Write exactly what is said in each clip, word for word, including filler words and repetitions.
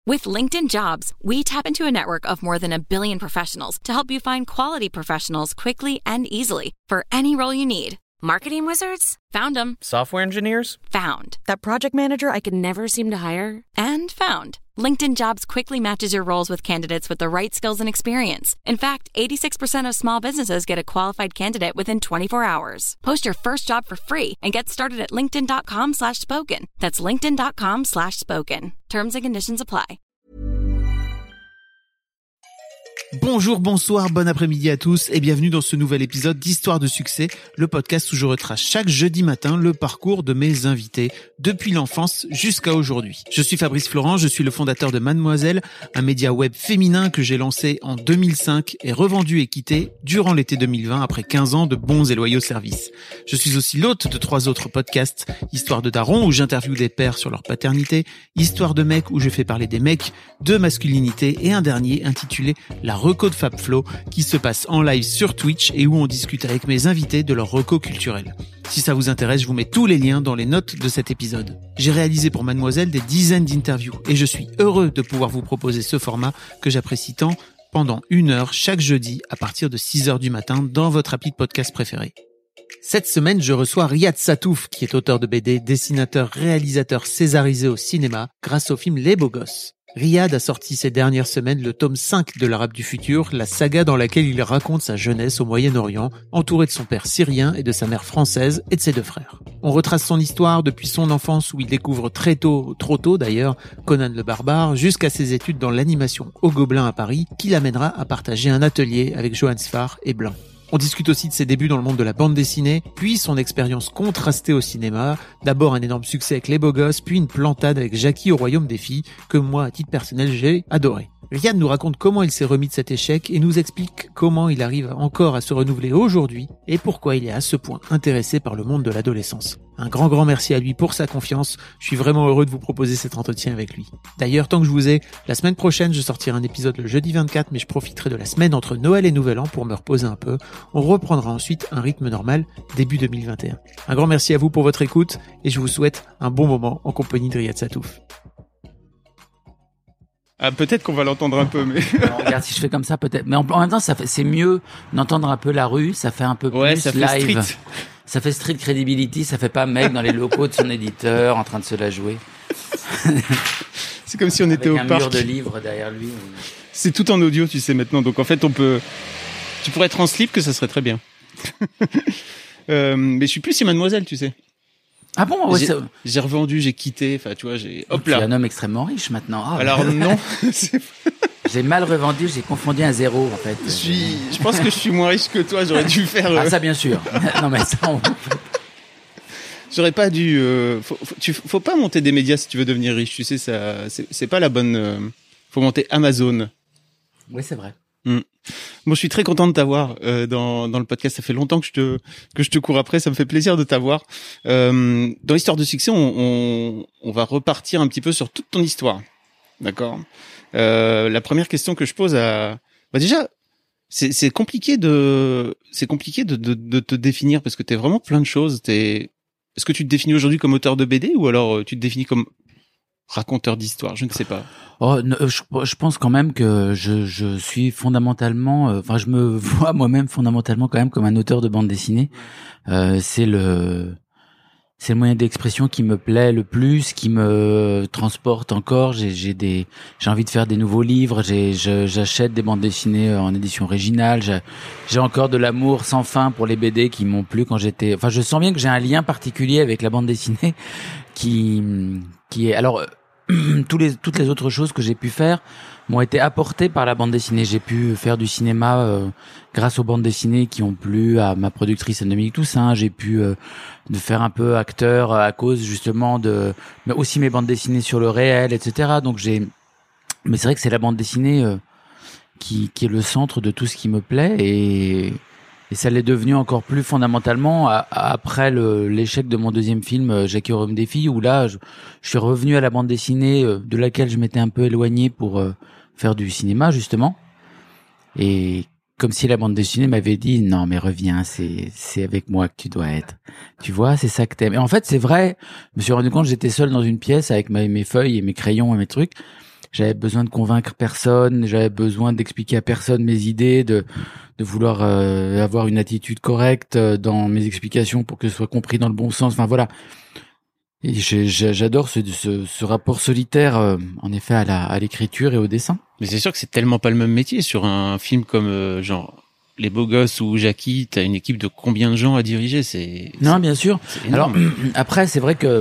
With LinkedIn Jobs, we tap into a network of more than a billion professionals to help you find quality professionals quickly and easily for any role you need. Marketing wizards? Found them. Software engineers? Found. That project manager I could never seem to hire? And found. LinkedIn Jobs quickly matches your roles with candidates with the right skills and experience. In fact, eighty-six percent of small businesses get a qualified candidate within twenty-four hours. Post your first job for free and get started at linkedin.com slash spoken. That's linkedin.com slash spoken. Terms and conditions apply. Bonjour, bonsoir, bon après-midi à tous et bienvenue dans ce nouvel épisode d'Histoire de succès, le podcast où je retrace chaque jeudi matin le parcours de mes invités depuis l'enfance jusqu'à aujourd'hui. Je suis Fabrice Florent, je suis le fondateur de Mademoiselle, un média web féminin que j'ai lancé en deux mille cinq et revendu et quitté durant l'été deux mille vingt après quinze ans de bons et loyaux services. Je suis aussi l'hôte de trois autres podcasts, Histoire de Daron où j'interviewe des pères sur leur paternité, Histoire de Mec où je fais parler des mecs, de masculinité et un dernier intitulé La Reco de FabFlo qui se passe en live sur Twitch et où on discute avec mes invités de leur reco culturel. Si ça vous intéresse, je vous mets tous les liens dans les notes de cet épisode. J'ai réalisé pour Mademoiselle des dizaines d'interviews et je suis heureux de pouvoir vous proposer ce format que j'apprécie tant pendant une heure chaque jeudi à partir de six heures du matin dans votre appli de podcast préféré. Cette semaine, je reçois Riyad Sattouf qui est auteur de B D, dessinateur, réalisateur césarisé au cinéma grâce au film Les Beaux Gosses. Riyad a sorti ces dernières semaines le tome cinq de l'Arabe du futur, la saga dans laquelle il raconte sa jeunesse au Moyen-Orient, entouré de son père syrien et de sa mère française et de ses deux frères. On retrace son histoire depuis son enfance où il découvre très tôt, trop tôt d'ailleurs, Conan le Barbare, jusqu'à ses études dans l'animation au Gobelin à Paris, qui l'amènera à partager un atelier avec Johan Sfar et Blanc. On discute aussi de ses débuts dans le monde de la bande dessinée, puis son expérience contrastée au cinéma, d'abord un énorme succès avec Les Beaux Gosses, puis une plantade avec Jackie au Royaume des Filles, que moi, à titre personnel, j'ai adoré. Riyad nous raconte comment il s'est remis de cet échec et nous explique comment il arrive encore à se renouveler aujourd'hui et pourquoi il est à ce point intéressé par le monde de l'adolescence. Un grand grand merci à lui pour sa confiance, je suis vraiment heureux de vous proposer cet entretien avec lui. D'ailleurs, tant que je vous ai, la semaine prochaine je sortirai un épisode le jeudi vingt-quatre, mais je profiterai de la semaine entre Noël et Nouvel An pour me reposer un peu. On reprendra ensuite un rythme normal début deux mille vingt et un. Un grand merci à vous pour votre écoute et je vous souhaite un bon moment en compagnie de Riyad Sattouf. Ah, peut-être qu'on va l'entendre un peu, mais... Non, regarde, si je fais comme ça, peut-être. Mais en, en même temps, ça fait, c'est mieux d'entendre un peu la rue, ça fait un peu ouais, plus ça fait live. Street. Ça fait street credibility, ça fait pas mec dans les locaux de son éditeur en train de se la jouer. C'est comme si on était Avec au un parc. mur de livres derrière lui. C'est tout en audio, tu sais, maintenant. Donc, en fait, on peut... Tu pourrais être en slip, que ça serait très bien. euh, mais je suis plus si Mademoiselle, tu sais. Ah bon, ouais, j'ai, ça... j'ai revendu, j'ai quitté, enfin, tu vois, j'ai... Hop là. Tu es un homme extrêmement riche maintenant. Oh, Alors, non. c'est... J'ai mal revendu, j'ai confondu un zéro, en fait. Je suis, je pense que je suis moins riche que toi, j'aurais dû faire... Euh... Ah, ça, bien sûr. Non, mais ça, on... J'aurais pas dû... Euh... Faut, faut, tu, faut pas monter des médias si tu veux devenir riche, tu sais, ça, c'est, c'est pas la bonne... Euh... Faut monter Amazon. Oui, c'est vrai. Mmh. Bon, je suis très content de t'avoir euh, dans dans le podcast. Ça fait longtemps que je te que je te cours après. Ça me fait plaisir de t'avoir. Euh, dans l'histoire de succès, on, on on va repartir un petit peu sur toute ton histoire. D'accord. Euh, la première question que je pose à bah déjà c'est c'est compliqué de c'est compliqué de de de te définir parce que t'es vraiment plein de choses. T'es est-ce que tu te définis aujourd'hui comme auteur de B D ou alors tu te définis comme raconteur d'histoire? Je ne sais pas. Oh, je, je pense quand même que je, je suis fondamentalement, euh, enfin, je me vois moi-même fondamentalement quand même comme un auteur de bande dessinée. Euh, c'est le, c'est le moyen d'expression qui me plaît le plus, qui me transporte encore. J'ai, j'ai des, j'ai envie de faire des nouveaux livres. J'ai, je, j'achète des bandes dessinées en édition originale. J'ai, j'ai encore de l'amour sans fin pour les B D qui m'ont plu quand j'étais. Enfin, je sens bien que j'ai un lien particulier avec la bande dessinée, qui, qui est alors. Tous les, toutes les autres choses que j'ai pu faire m'ont été apportées par la bande dessinée. J'ai pu faire du cinéma euh, grâce aux bandes dessinées qui ont plu à ma productrice Dominique Toussaint. J'ai pu euh, de faire un peu acteur à cause justement de, mais aussi mes bandes dessinées sur le réel, et cetera. Donc j'ai, mais c'est vrai que c'est la bande dessinée euh, qui, qui est le centre de tout ce qui me plaît et Et ça l'est devenu encore plus fondamentalement à, à, après le, l'échec de mon deuxième film, Jackie au Royaume des Filles, où là, je, je suis revenu à la bande dessinée euh, de laquelle je m'étais un peu éloigné pour euh, faire du cinéma, justement. Et comme si la bande dessinée m'avait dit, non, mais reviens, c'est, c'est avec moi que tu dois être. Tu vois, c'est ça que t'aimes. Et en fait, c'est vrai, je me suis rendu compte que j'étais seul dans une pièce avec ma, mes feuilles et mes crayons et mes trucs. j'avais besoin de convaincre personne, j'avais besoin d'expliquer à personne mes idées, de de vouloir euh, avoir une attitude correcte dans mes explications pour que ce soit compris dans le bon sens. Enfin voilà. Et j'ai, j'adore ce, ce, ce rapport solitaire, euh, en effet, à la à l'écriture et au dessin. Mais c'est sûr que c'est tellement pas le même métier sur un film comme euh, genre Les Beaux Gosses ou Jackie. T'as une équipe de combien de gens à diriger? C'est non, c'est, bien sûr. Alors après, c'est vrai que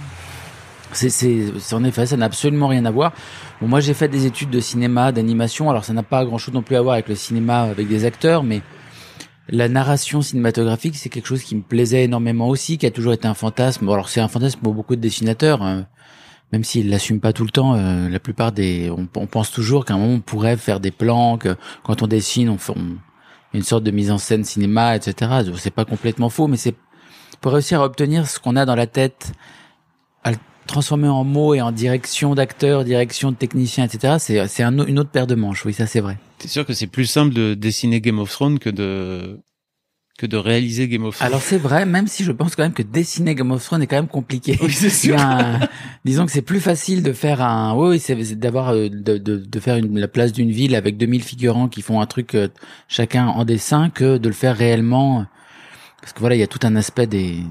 c'est, c'est, c'est en effet, ça n'a absolument rien à voir. Bon, moi, j'ai fait des études de cinéma, d'animation. Alors, ça n'a pas grand-chose non plus à voir avec le cinéma, avec des acteurs, mais la narration cinématographique, c'est quelque chose qui me plaisait énormément aussi, qui a toujours été un fantasme. Bon, alors, c'est un fantasme pour beaucoup de dessinateurs, hein, même s'ils l'assument pas tout le temps. Euh, la plupart des, on, on pense toujours qu'à un moment on pourrait faire des plans, que quand on dessine, on fait on, une sorte de mise en scène cinéma, et cetera. C'est pas complètement faux, mais c'est pour réussir à obtenir ce qu'on a dans la tête, à le transformer en mots et en direction d'acteurs, direction de techniciens, et cetera. C'est, c'est un, une autre paire de manches. Oui, ça c'est vrai. C'est sûr que c'est plus simple de dessiner Game of Thrones que de que de réaliser Game of Thrones. Alors c'est vrai, même si je pense quand même que dessiner Game of Thrones est quand même compliqué. Oui, c'est sûr. Il y a un, disons que c'est plus facile de faire un, oui, oui, c'est, c'est d'avoir de, de de faire une, la place d'une ville avec deux mille figurants qui font un truc euh, chacun en dessin que de le faire réellement, parce que voilà, il y a tout un aspect des,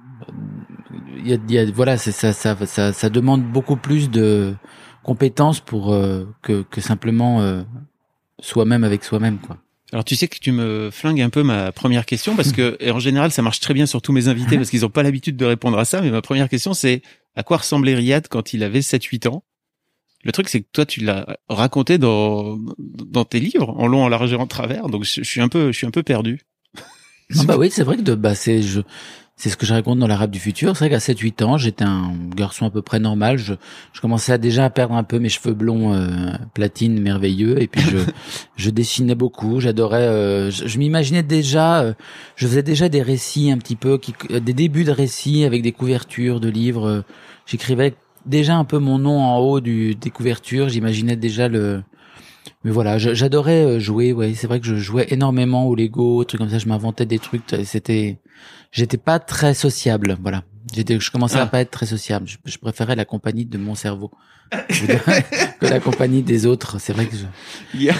il y a, il y a voilà, c'est ça, ça, ça, ça demande beaucoup plus de compétences pour euh, que que simplement euh, soi-même avec soi-même, quoi. Alors tu sais que tu me flingues un peu ma première question parce que et en général ça marche très bien sur tous mes invités parce qu'ils ont pas l'habitude de répondre à ça, mais ma première question c'est à quoi ressemblait Riyad quand il avait sept huit ans? Le truc c'est que toi tu l'as raconté dans dans tes livres en long, en large et en travers, donc je, je suis un peu je suis un peu perdu. Non, bah oui, c'est vrai que de, bah c'est je c'est ce que je raconte dans l'Arabe du futur. C'est vrai qu'à sept huit ans, j'étais un garçon à peu près normal. Je, je commençais à déjà à perdre un peu mes cheveux blonds euh, platine merveilleux. Et puis je, je dessinais beaucoup. J'adorais. Euh, je, je m'imaginais déjà. Euh, je faisais déjà des récits un petit peu, qui, des débuts de récits avec des couvertures de livres. Euh, j'écrivais déjà un peu mon nom en haut du des couvertures. J'imaginais déjà le. Mais voilà, je, j'adorais jouer. Ouais, c'est vrai que je jouais énormément au Lego, trucs comme ça. Je m'inventais des trucs. C'était, j'étais pas très sociable. Voilà, j'étais, je commençais ah. à pas être très sociable. Je, je préférais la compagnie de mon cerveau que la compagnie des autres. C'est vrai que je. Yeah.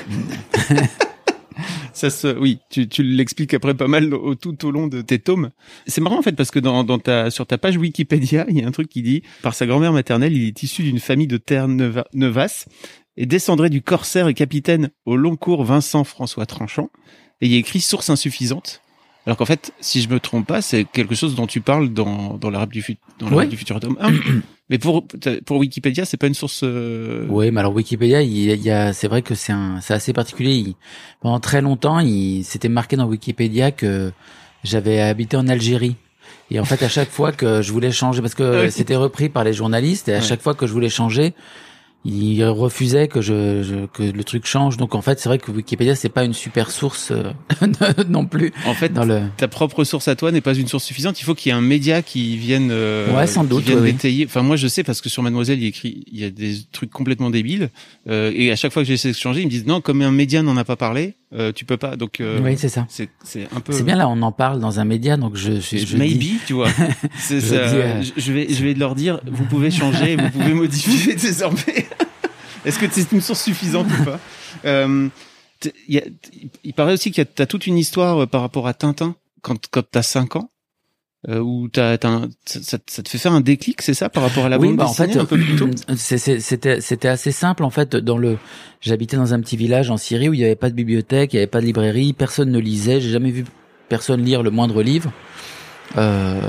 Ça se, oui, tu, tu l'expliques après pas mal au, tout au long de tes tomes. C'est marrant en fait parce que dans, dans ta, sur ta page Wikipédia, il y a un truc qui dit par sa grand-mère maternelle, il est issu d'une famille de Terre-Neuvas et descendrait du corsaire et capitaine au long cours Vincent François Tranchant. Et il y a écrit source insuffisante. Alors qu'en fait, si je me trompe pas, c'est quelque chose dont tu parles dans dans l'Arabe du futur, dans l'Arabe du futur tome un. Mais pour pour Wikipédia, c'est pas une source. Euh... Oui, mais alors Wikipédia, il y a, il y a c'est vrai que c'est un, c'est assez particulier. Il, pendant très longtemps, il s'était marqué dans Wikipédia que j'avais habité en Algérie. Et en fait, à chaque fois que je voulais changer, parce que oui. c'était repris par les journalistes, et à ouais. chaque fois que je voulais changer, il refusait que je, je que le truc change. Donc en fait, c'est vrai que Wikipédia c'est pas une super source euh, non plus. En fait, dans le... ta propre source à toi n'est pas une source suffisante. Il faut qu'il y ait un média qui vienne euh, ouais, sans doute, qui vienne oui, détailler. Enfin moi je sais parce que sur Mademoiselle, il écrit il y a des trucs complètement débiles euh, et à chaque fois que j'essaie de changer, ils me disent non, comme un média n'en a pas parlé, euh, tu peux pas. Donc euh, oui, c'est ça. C'est c'est un peu C'est bien là, on en parle dans un média, donc je je, je maybe, dis... tu vois. c'est je, ça, dis, euh... je vais je vais leur dire vous pouvez changer, vous pouvez modifier désormais. Est-ce que c'est une source suffisante ou pas? euh, y a, Il paraît aussi qu'il y a t'as toute une histoire par rapport à Tintin quand quand t'as cinq ans, euh, où t'as, t'as un, ça, ça te fait faire un déclic, c'est ça, par rapport à la oui, bande bah dessinée en fait, un peu plus tôt. C'est, c'est, c'était c'était assez simple en fait. Dans le, j'habitais dans un petit village en Syrie où il y avait pas de bibliothèque, il y avait pas de librairie, personne ne lisait. J'ai jamais vu personne lire le moindre livre. Euh,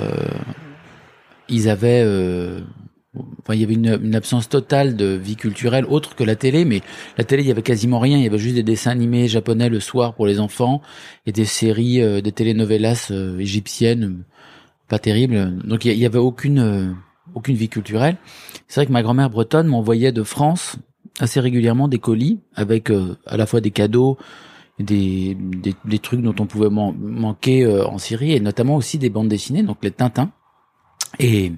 ils avaient euh, Enfin, il y avait une, une absence totale de vie culturelle autre que la télé, mais la télé, il y avait quasiment rien. Il y avait juste des dessins animés japonais le soir pour les enfants et des séries, euh, des telenovelas euh, égyptiennes, pas terribles. Donc il y avait aucune euh, aucune vie culturelle. C'est vrai que ma grand-mère bretonne m'envoyait de France assez régulièrement des colis avec euh, à la fois des cadeaux, des des, des trucs dont on pouvait man- manquer euh, en Syrie et notamment aussi des bandes dessinées, donc les Tintins. Et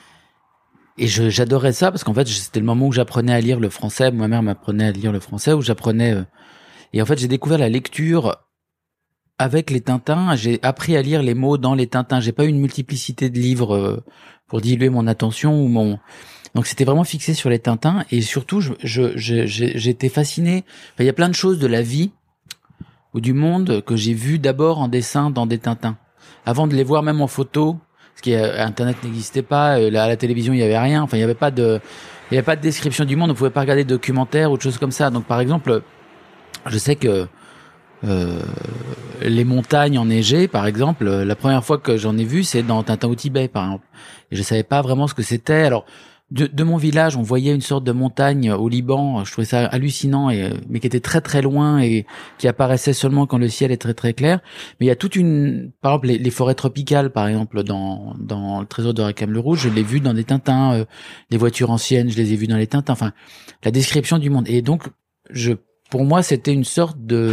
Et je, j'adorais ça parce qu'en fait, c'était le moment où j'apprenais à lire le français. Ma mère m'apprenait à lire le français, où j'apprenais... Euh... Et en fait, j'ai découvert la lecture avec les Tintins. J'ai appris à lire les mots dans les Tintins. J'ai pas eu une multiplicité de livres euh, pour diluer mon attention ou mon... Donc c'était vraiment fixé sur les Tintins et surtout je, je, je, j'étais fasciné. Enfin, il y a plein de choses de la vie ou du monde que j'ai vu d'abord en dessin dans des Tintins, avant de les voir même en photo. Parce qu'Internet n'existait pas, à la télévision il y avait rien. Enfin il y avait pas de, il y avait pas de description du monde. On pouvait pas regarder de documentaires ou de choses comme ça. Donc par exemple, je sais que euh, les montagnes enneigées, par exemple, la première fois que j'en ai vu, c'est dans Tintin au Tibet, par exemple. Et je savais pas vraiment ce que c'était. Alors De, de mon village, on voyait une sorte de montagne au Liban. Je trouvais ça hallucinant, et, mais qui était très très loin et qui apparaissait seulement quand le ciel est très très clair. Mais il y a toute une, par exemple, les, les forêts tropicales, par exemple, dans dans le Trésor de Rackham le Rouge, je l'ai vu dans des Tintins. Euh, les voitures anciennes, je les ai vues dans les Tintins. Enfin, la description du monde. Et donc, je, pour moi, c'était une sorte de,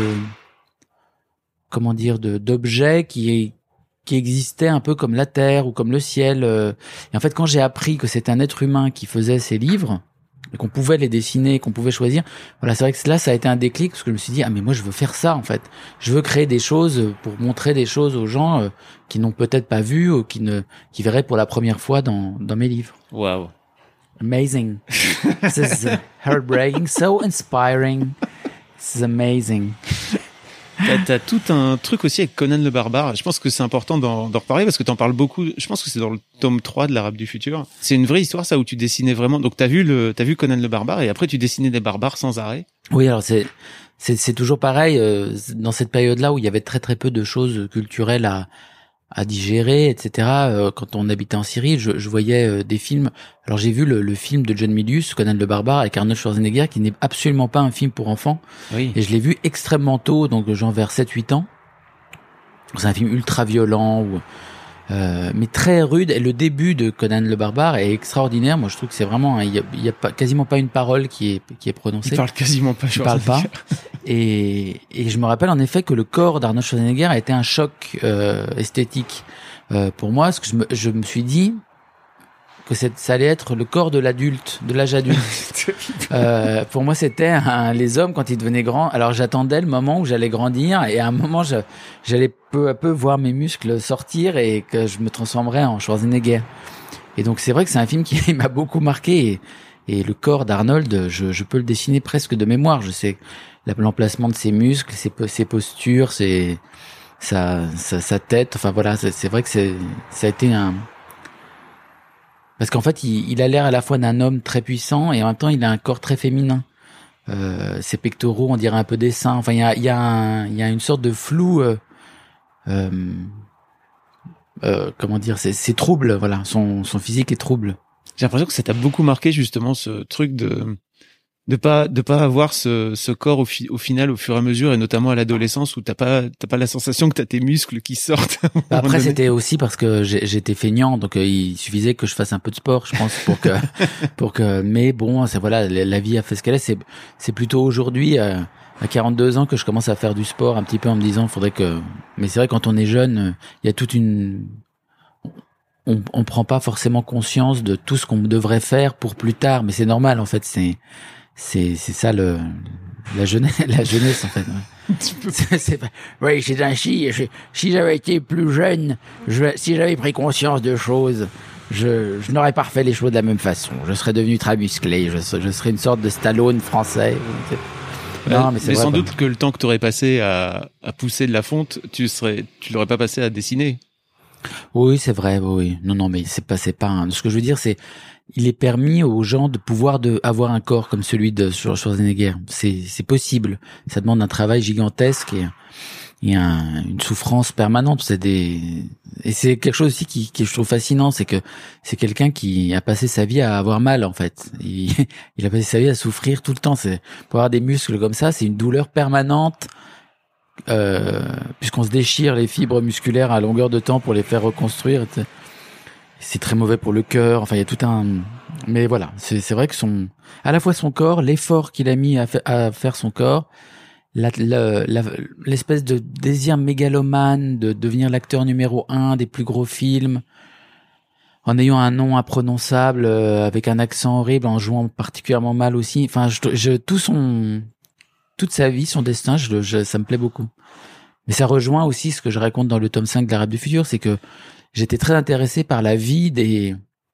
comment dire, de d'objet qui est qui existait un peu comme la terre ou comme le ciel. Et en fait, quand j'ai appris que c'était un être humain qui faisait ces livres, et qu'on pouvait les dessiner, qu'on pouvait choisir, voilà, c'est vrai que là, ça a été un déclic, parce que je me suis dit, ah, mais moi, je veux faire ça, en fait. Je veux créer des choses pour montrer des choses aux gens euh, qui n'ont peut-être pas vu, ou qui ne, qui verraient pour la première fois dans, dans mes livres. Waouh. Amazing. This is heartbreaking, so inspiring. This is amazing. T'as, t'as tout un truc aussi avec Conan le Barbare. Je pense que c'est important d'en, d'en reparler parce que t'en parles beaucoup. Je pense que c'est dans le tome trois de l'Arabe du futur. C'est une vraie histoire, ça, où tu dessinais vraiment. Donc t'as vu le, t'as vu Conan le Barbare et après tu dessinais des barbares sans arrêt. Oui, alors c'est, c'est, c'est toujours pareil, euh, dans cette période-là où il y avait très très peu de choses culturelles à, à digérer, et cetera. Euh, quand on habitait en Syrie, je, je voyais euh, des films. Alors j'ai vu le, le film de John Milius, Conan le Barbare, avec Arnold Schwarzenegger, qui n'est absolument pas un film pour enfants. Oui. Et je l'ai vu extrêmement tôt, donc genre vers sept huit ans. C'est un film ultra violent, ou, euh, mais très rude. Et le début de Conan le Barbare est extraordinaire. Moi, je trouve que c'est vraiment, il y a, il y a pas, quasiment pas une parole qui est qui est prononcée. Il parle quasiment pas. Il parle pas. Et, et je me rappelle en effet que le corps d'Arnold Schwarzenegger a été un choc euh, esthétique euh, pour moi, parce que je me, je me suis dit que c'est, ça allait être le corps de l'adulte, de l'âge adulte. euh, pour moi, c'était un, les hommes quand ils devenaient grands. Alors j'attendais le moment où j'allais grandir, et à un moment, je, j'allais peu à peu voir mes muscles sortir et que je me transformerais en Schwarzenegger. Et donc c'est vrai que c'est un film qui m'a beaucoup marqué. Et, et le corps d'Arnold, je, je peux le dessiner presque de mémoire. Je sais l'emplacement de ses muscles, ses, ses postures, ses, sa, sa, sa tête. Enfin voilà, c'est, c'est vrai que c'est, ça a été un... Parce qu'en fait, il, il a l'air à la fois d'un homme très puissant et en même temps, il a un corps très féminin. Euh, ses pectoraux, on dirait un peu des seins. Enfin, il y a, il y a, un, il y a une sorte de flou. Euh, euh, euh, comment dire, c'est, c'est trouble. Voilà, son, son physique est trouble. J'ai l'impression que ça t'a beaucoup marqué justement ce truc de de pas de pas avoir ce ce corps au, fi, au final au fur et à mesure, et notamment à l'adolescence où t'as pas t'as pas la sensation que t'as tes muscles qui sortent. Après c'était aussi parce que j'étais feignant, donc euh, il suffisait que je fasse un peu de sport, je pense, pour que pour que mais bon, c'est voilà, la vie a fait ce qu'elle est. C'est c'est plutôt aujourd'hui euh, à quarante-deux ans que je commence à faire du sport un petit peu en me disant faudrait que, mais c'est vrai quand on est jeune, il y a toute une on on prend pas forcément conscience de tout ce qu'on devrait faire pour plus tard, mais c'est normal en fait, c'est c'est c'est ça le la jeunesse la jeunesse en fait. Ouais. c'est, c'est pas... Oui, c'est ainsi. Je, si j'avais été plus jeune, je, si j'avais pris conscience de choses, je je n'aurais pas refait les choses de la même façon. Je serais devenu très musclé. Je, je serais une sorte de Stallone français. Non, mais c'est mais vrai, sans pas. Doute que le temps que tu aurais passé à à pousser de la fonte, tu serais tu l'aurais pas passé à dessiner. Oui, c'est vrai, oui. Non, non, mais c'est pas, c'est pas, un... ce que je veux dire, c'est, il est permis aux gens de pouvoir de, avoir un corps comme celui de Schwarzenegger. C'est, c'est possible. Ça demande un travail gigantesque et, et un, une souffrance permanente. C'est des, et c'est quelque chose aussi qui, qui je trouve fascinant, c'est que c'est quelqu'un qui a passé sa vie à avoir mal, en fait. Il, il a passé sa vie à souffrir tout le temps. C'est, pour avoir des muscles comme ça, c'est une douleur permanente. Euh, puisqu'on se déchire les fibres musculaires à longueur de temps pour les faire reconstruire, c'est très mauvais pour le cœur. Enfin, il y a tout un, mais voilà, c'est, c'est vrai que son, à la fois son corps, l'effort qu'il a mis à, fa... à faire son corps, la, la, la, l'espèce de désir mégalomane de devenir l'acteur numéro un des plus gros films, en ayant un nom imprononçable, euh, avec un accent horrible, en jouant particulièrement mal aussi. Enfin, je, je tout son toute sa vie, son destin, je, je, ça me plaît beaucoup. Mais ça rejoint aussi ce que je raconte dans le tome cinq de l'Arabe du futur, c'est que j'étais très intéressé par la vie des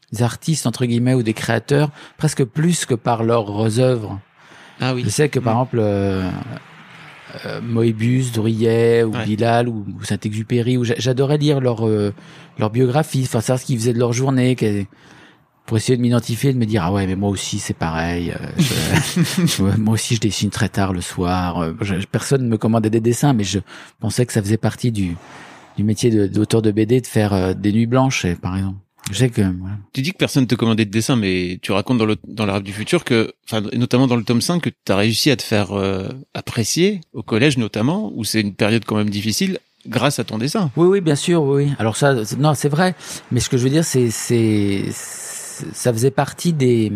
artistes entre guillemets ou des créateurs presque plus que par leurs œuvres. Ah oui. Je sais que par mmh. exemple euh, euh, Moebius, Drouillet ou ouais. Bilal ou, ou Saint-Exupéry, où j'adorais lire leur euh, leur biographie, enfin savoir ce qu'ils faisaient de leur journée, pour essayer de m'identifier, de me dire ah ouais mais moi aussi c'est pareil. Euh, je, moi aussi je dessine très tard le soir. Je, personne ne me commandait des dessins, mais je pensais que ça faisait partie du du métier de, d'auteur de B D de faire euh, des nuits blanches, par exemple. Je sais que voilà. Tu dis que personne te commandait de dessin, mais tu racontes dans le dans l'Arabe du futur que, enfin, notamment dans le tome cinq, que tu as réussi à te faire euh, apprécier au collège notamment, où c'est une période quand même difficile, grâce à ton dessin. Oui, oui, bien sûr, oui. Alors ça, c'est, non, c'est vrai. Mais ce que je veux dire, c'est, c'est, c'est, ça faisait partie des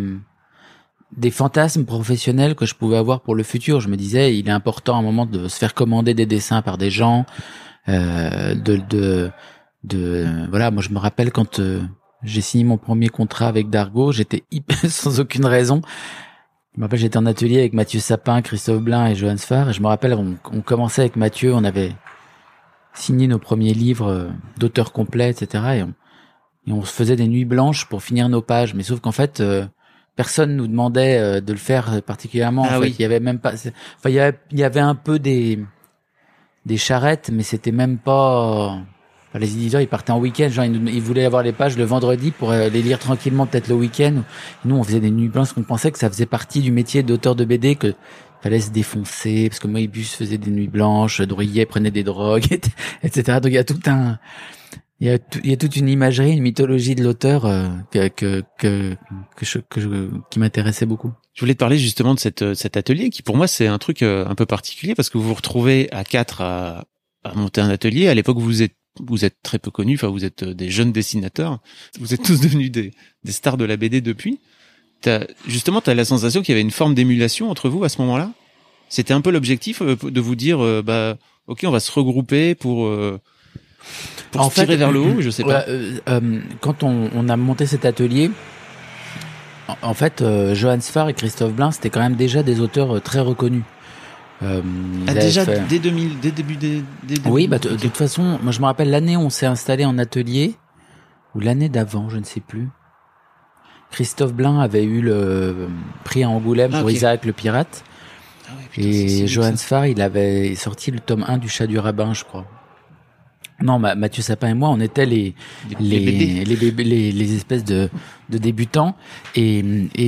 des fantasmes professionnels que je pouvais avoir pour le futur. Je me disais, il est important à un moment de se faire commander des dessins par des gens, euh, de de de voilà. Moi, je me rappelle quand euh, j'ai signé mon premier contrat avec Dargaud, j'étais hyper, sans aucune raison. Je me rappelle, j'étais en atelier avec Mathieu Sapin, Christophe Blain et Johan Sfar. Et je me rappelle, on, on commençait avec Mathieu, on avait signé nos premiers livres d'auteurs complets, et cetera. Et on, et on se faisait des nuits blanches pour finir nos pages. Mais sauf qu'en fait, euh, personne nous demandait euh, de le faire particulièrement. Ah en fait, oui. il y avait même pas. Enfin, il y avait, il y avait un peu des des charrettes, mais c'était même pas. Enfin, les éditeurs, ils partaient en week-end, genre ils, ils voulaient avoir les pages le vendredi pour euh, les lire tranquillement peut-être le week-end. Et nous, on faisait des nuits blanches, qu'on pensait que ça faisait partie du métier d'auteur de B D, que fallait se défoncer, parce que Moebius faisait des nuits blanches, Drouillet prenait des drogues, et cetera. Donc il y a tout un, il y a, tout, il y a toute une imagerie, une mythologie de l'auteur euh, que que que que, je, que je, qui m'intéressait beaucoup. Je voulais te parler justement de cette cet atelier qui pour moi c'est un truc euh, un peu particulier parce que vous vous retrouvez à quatre à, à monter un atelier. À l'époque vous êtes vous êtes très peu connus, enfin vous êtes des jeunes dessinateurs, vous êtes tous devenus des des stars de la B D depuis. T'as, justement, t'as la sensation qu'il y avait une forme d'émulation entre vous à ce moment-là. C'était un peu l'objectif euh, de vous dire, euh, bah, ok, on va se regrouper pour euh, pour en se tirer fait, vers le haut. Je sais ouais, pas. Euh, euh, quand on, on a monté cet atelier, en, en fait, euh, Johan Sfar et Christophe Blain, c'était quand même déjà des auteurs euh, très reconnus. Euh, ah, déjà fait... dès deux mille, dès début des. Dès oui, bah de, de toute façon, moi je me rappelle l'année où on s'est installé en atelier ou l'année d'avant, je ne sais plus. Christophe Blain avait eu le prix à Angoulême ah, pour okay. Isaac le pirate. Ah ouais, putain, et Johan Sfar, il avait sorti le tome un du Chat du Rabbin, je crois. Non, ma, Mathieu Sapin et moi, on était les les les, les, bébés, les, les espèces de, de débutants. Et,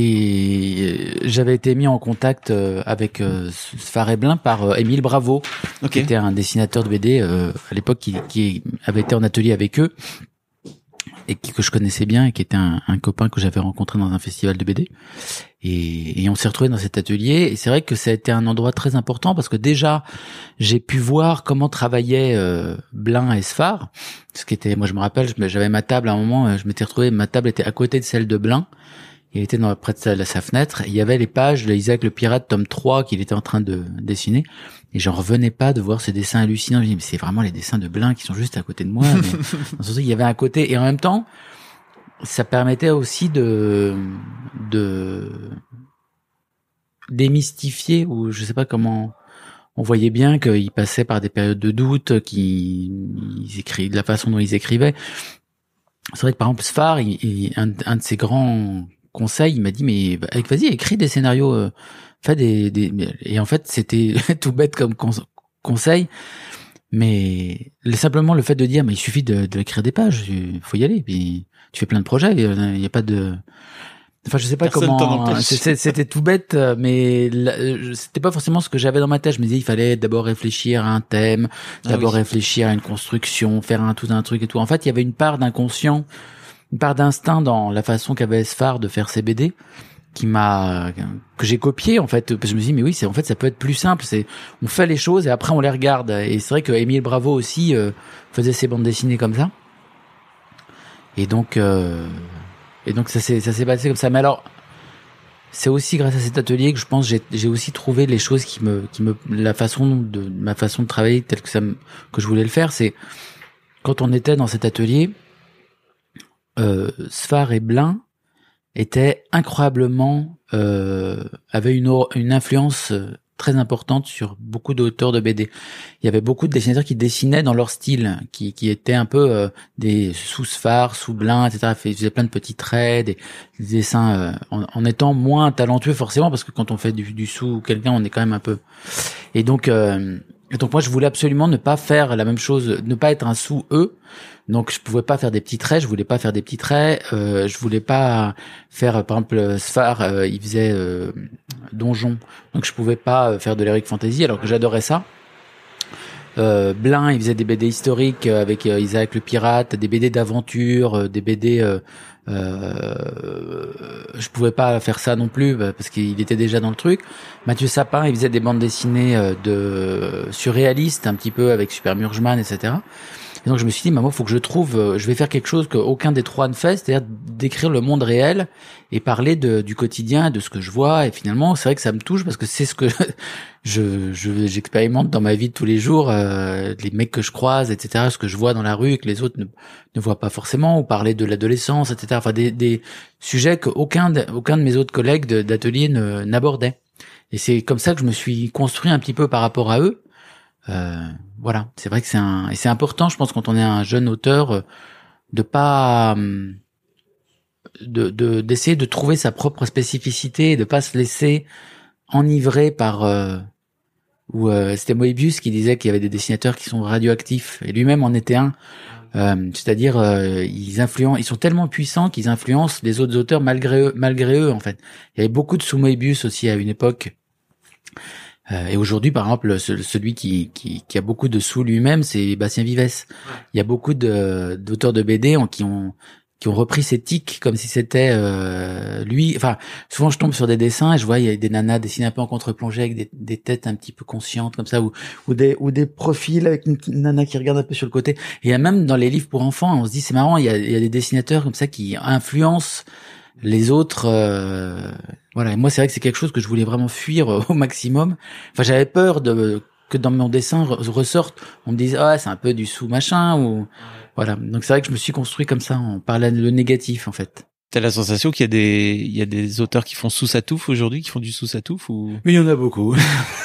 et j'avais été mis en contact avec Sfar et Blain par Émile Bravo, okay. qui était un dessinateur de B D euh, à l'époque qui, qui avait été en atelier avec eux. Et qui, que je connaissais bien et qui était un, un copain que j'avais rencontré dans un festival de B D. Et, et on s'est retrouvés dans cet atelier. Et c'est vrai que ça a été un endroit très important parce que déjà, j'ai pu voir comment travaillaient euh, Blain et Sfar. Ce qui était, moi je me rappelle, j'avais ma table à un moment, je m'étais retrouvé, ma table était à côté de celle de Blain. Il était dans, près de sa, sa fenêtre. Et il y avait les pages de Isaac le pirate, tome trois, qu'il était en train de dessiner. Et j'en revenais pas de voir ces dessins hallucinants. Je me dis, mais c'est vraiment les dessins de Blain qui sont juste à côté de moi. Mais, surtout, il y avait un côté, et en même temps, ça permettait aussi de, de, démystifier, ou je sais pas comment, on voyait bien qu'ils passaient par des périodes de doute, qu'ils écrivent, de la façon dont ils écrivaient. C'est vrai que par exemple, Sfar, il, il, un, un de ses grands conseils, il m'a dit, mais vas-y, écris des scénarios, euh, fais des, des, et en fait, c'était tout bête comme con, conseil, mais simplement le fait de dire, mais il suffit de, de écrire des pages, il faut y aller, puis tu fais plein de projets, il y a pas de, enfin, je sais pas Personne comment, c'était tout bête, mais c'était pas forcément ce que j'avais dans ma tête. Je me disais, il fallait d'abord réfléchir à un thème, d'abord ah oui. réfléchir à une construction, faire un tout un truc et tout. En fait, il y avait une part d'inconscient, une part d'instinct dans la façon qu'avait Sfar de faire ses B D, qui m'a, que j'ai copié, en fait, parce que je me dis, mais oui, c'est, en fait, ça peut être plus simple, c'est, on fait les choses et après on les regarde. Et c'est vrai que Émile Bravo aussi, euh, faisait ses bandes dessinées comme ça. Et donc, euh, et donc ça s'est, ça s'est passé comme ça. Mais alors, c'est aussi grâce à cet atelier que je pense, j'ai, j'ai aussi trouvé les choses qui me, qui me, la façon de, ma façon de travailler telle que ça me, que je voulais le faire, c'est, quand on était dans cet atelier, euh, Sfar et Blain étaient incroyablement, euh, avaient une, une influence très importante sur beaucoup d'auteurs de B D. Il y avait beaucoup de dessinateurs qui dessinaient dans leur style, qui, qui étaient un peu euh, des sous Sfar, sous Blin, et cetera. Ils faisaient plein de petits traits, des, des dessins euh, en, en étant moins talentueux forcément, parce que quand on fait du, du sous quelqu'un, on est quand même un peu... Et donc, euh, et donc moi, je voulais absolument ne pas faire la même chose, ne pas être un sous eux. Donc je pouvais pas faire des petits traits, je voulais pas faire des petits traits, euh, je voulais pas faire, par exemple, Sfar, euh, il faisait euh, donjon, donc je pouvais pas faire de l'heroic fantasy alors que j'adorais ça. Euh, Blin, il faisait des B D historiques avec euh, Isaac le pirate, des B D d'aventure, euh, des B D euh, euh, je pouvais pas faire ça non plus bah, parce qu'il était déjà dans le truc. Mathieu Sapin, il faisait des bandes dessinées euh, de surréalistes un petit peu avec Super Murgeman, et cetera. Et donc je me suis dit, bah, moi, faut que je trouve, euh, je vais faire quelque chose qu'aucun des trois ne fait, c'est-à-dire décrire le monde réel et parler de, du quotidien, de ce que je vois. Et finalement, c'est vrai que ça me touche parce que c'est ce que je, je j'expérimente dans ma vie de tous les jours, euh, les mecs que je croise, et cetera. Ce que je vois dans la rue et que les autres ne, ne voient pas forcément, ou parler de l'adolescence, et cetera. Enfin, des, des sujets qu'aucun de, aucun de mes autres collègues de, d'atelier ne, n'abordait. Et c'est comme ça que je me suis construit un petit peu par rapport à eux. Euh, voilà, c'est vrai que c'est un et c'est important, je pense, quand on est un jeune auteur, de pas de de d'essayer de trouver sa propre spécificité et de pas se laisser enivrer par euh, ou euh, c'était Moebius qui disait qu'il y avait des dessinateurs qui sont radioactifs et lui-même en était un. Euh, c'est-à-dire euh, ils influencent, ils sont tellement puissants qu'ils influencent les autres auteurs malgré eux, malgré eux en fait. Il y avait beaucoup de sous Moebius aussi à une époque. Euh, et aujourd'hui, par exemple, celui qui, qui, qui a beaucoup de sous lui-même, c'est Bastien Vives. Il y a beaucoup de, d'auteurs de B D qui ont, qui ont repris ses tics comme si c'était euh, lui. Enfin, souvent je tombe sur des dessins et je vois il y a des nanas dessinées un peu en contre-plongée avec des, des têtes un petit peu conscientes comme ça, ou, ou des, ou des profils avec une nana qui regarde un peu sur le côté. Et il y a même dans les livres pour enfants, on se dit c'est marrant, il y a, il y a des dessinateurs comme ça qui influencent les autres. Euh, voilà, et moi c'est vrai que c'est quelque chose que je voulais vraiment fuir au maximum. Enfin, j'avais peur de que dans mon dessin ressorte, on me dise ah c'est un peu du sous machin ou voilà. Donc c'est vrai que je me suis construit comme ça en parlant de le négatif en fait. T'as la sensation qu'il y a des il y a des auteurs qui font sous satouf aujourd'hui, qui font du sous satouf ou Mais il y en a beaucoup.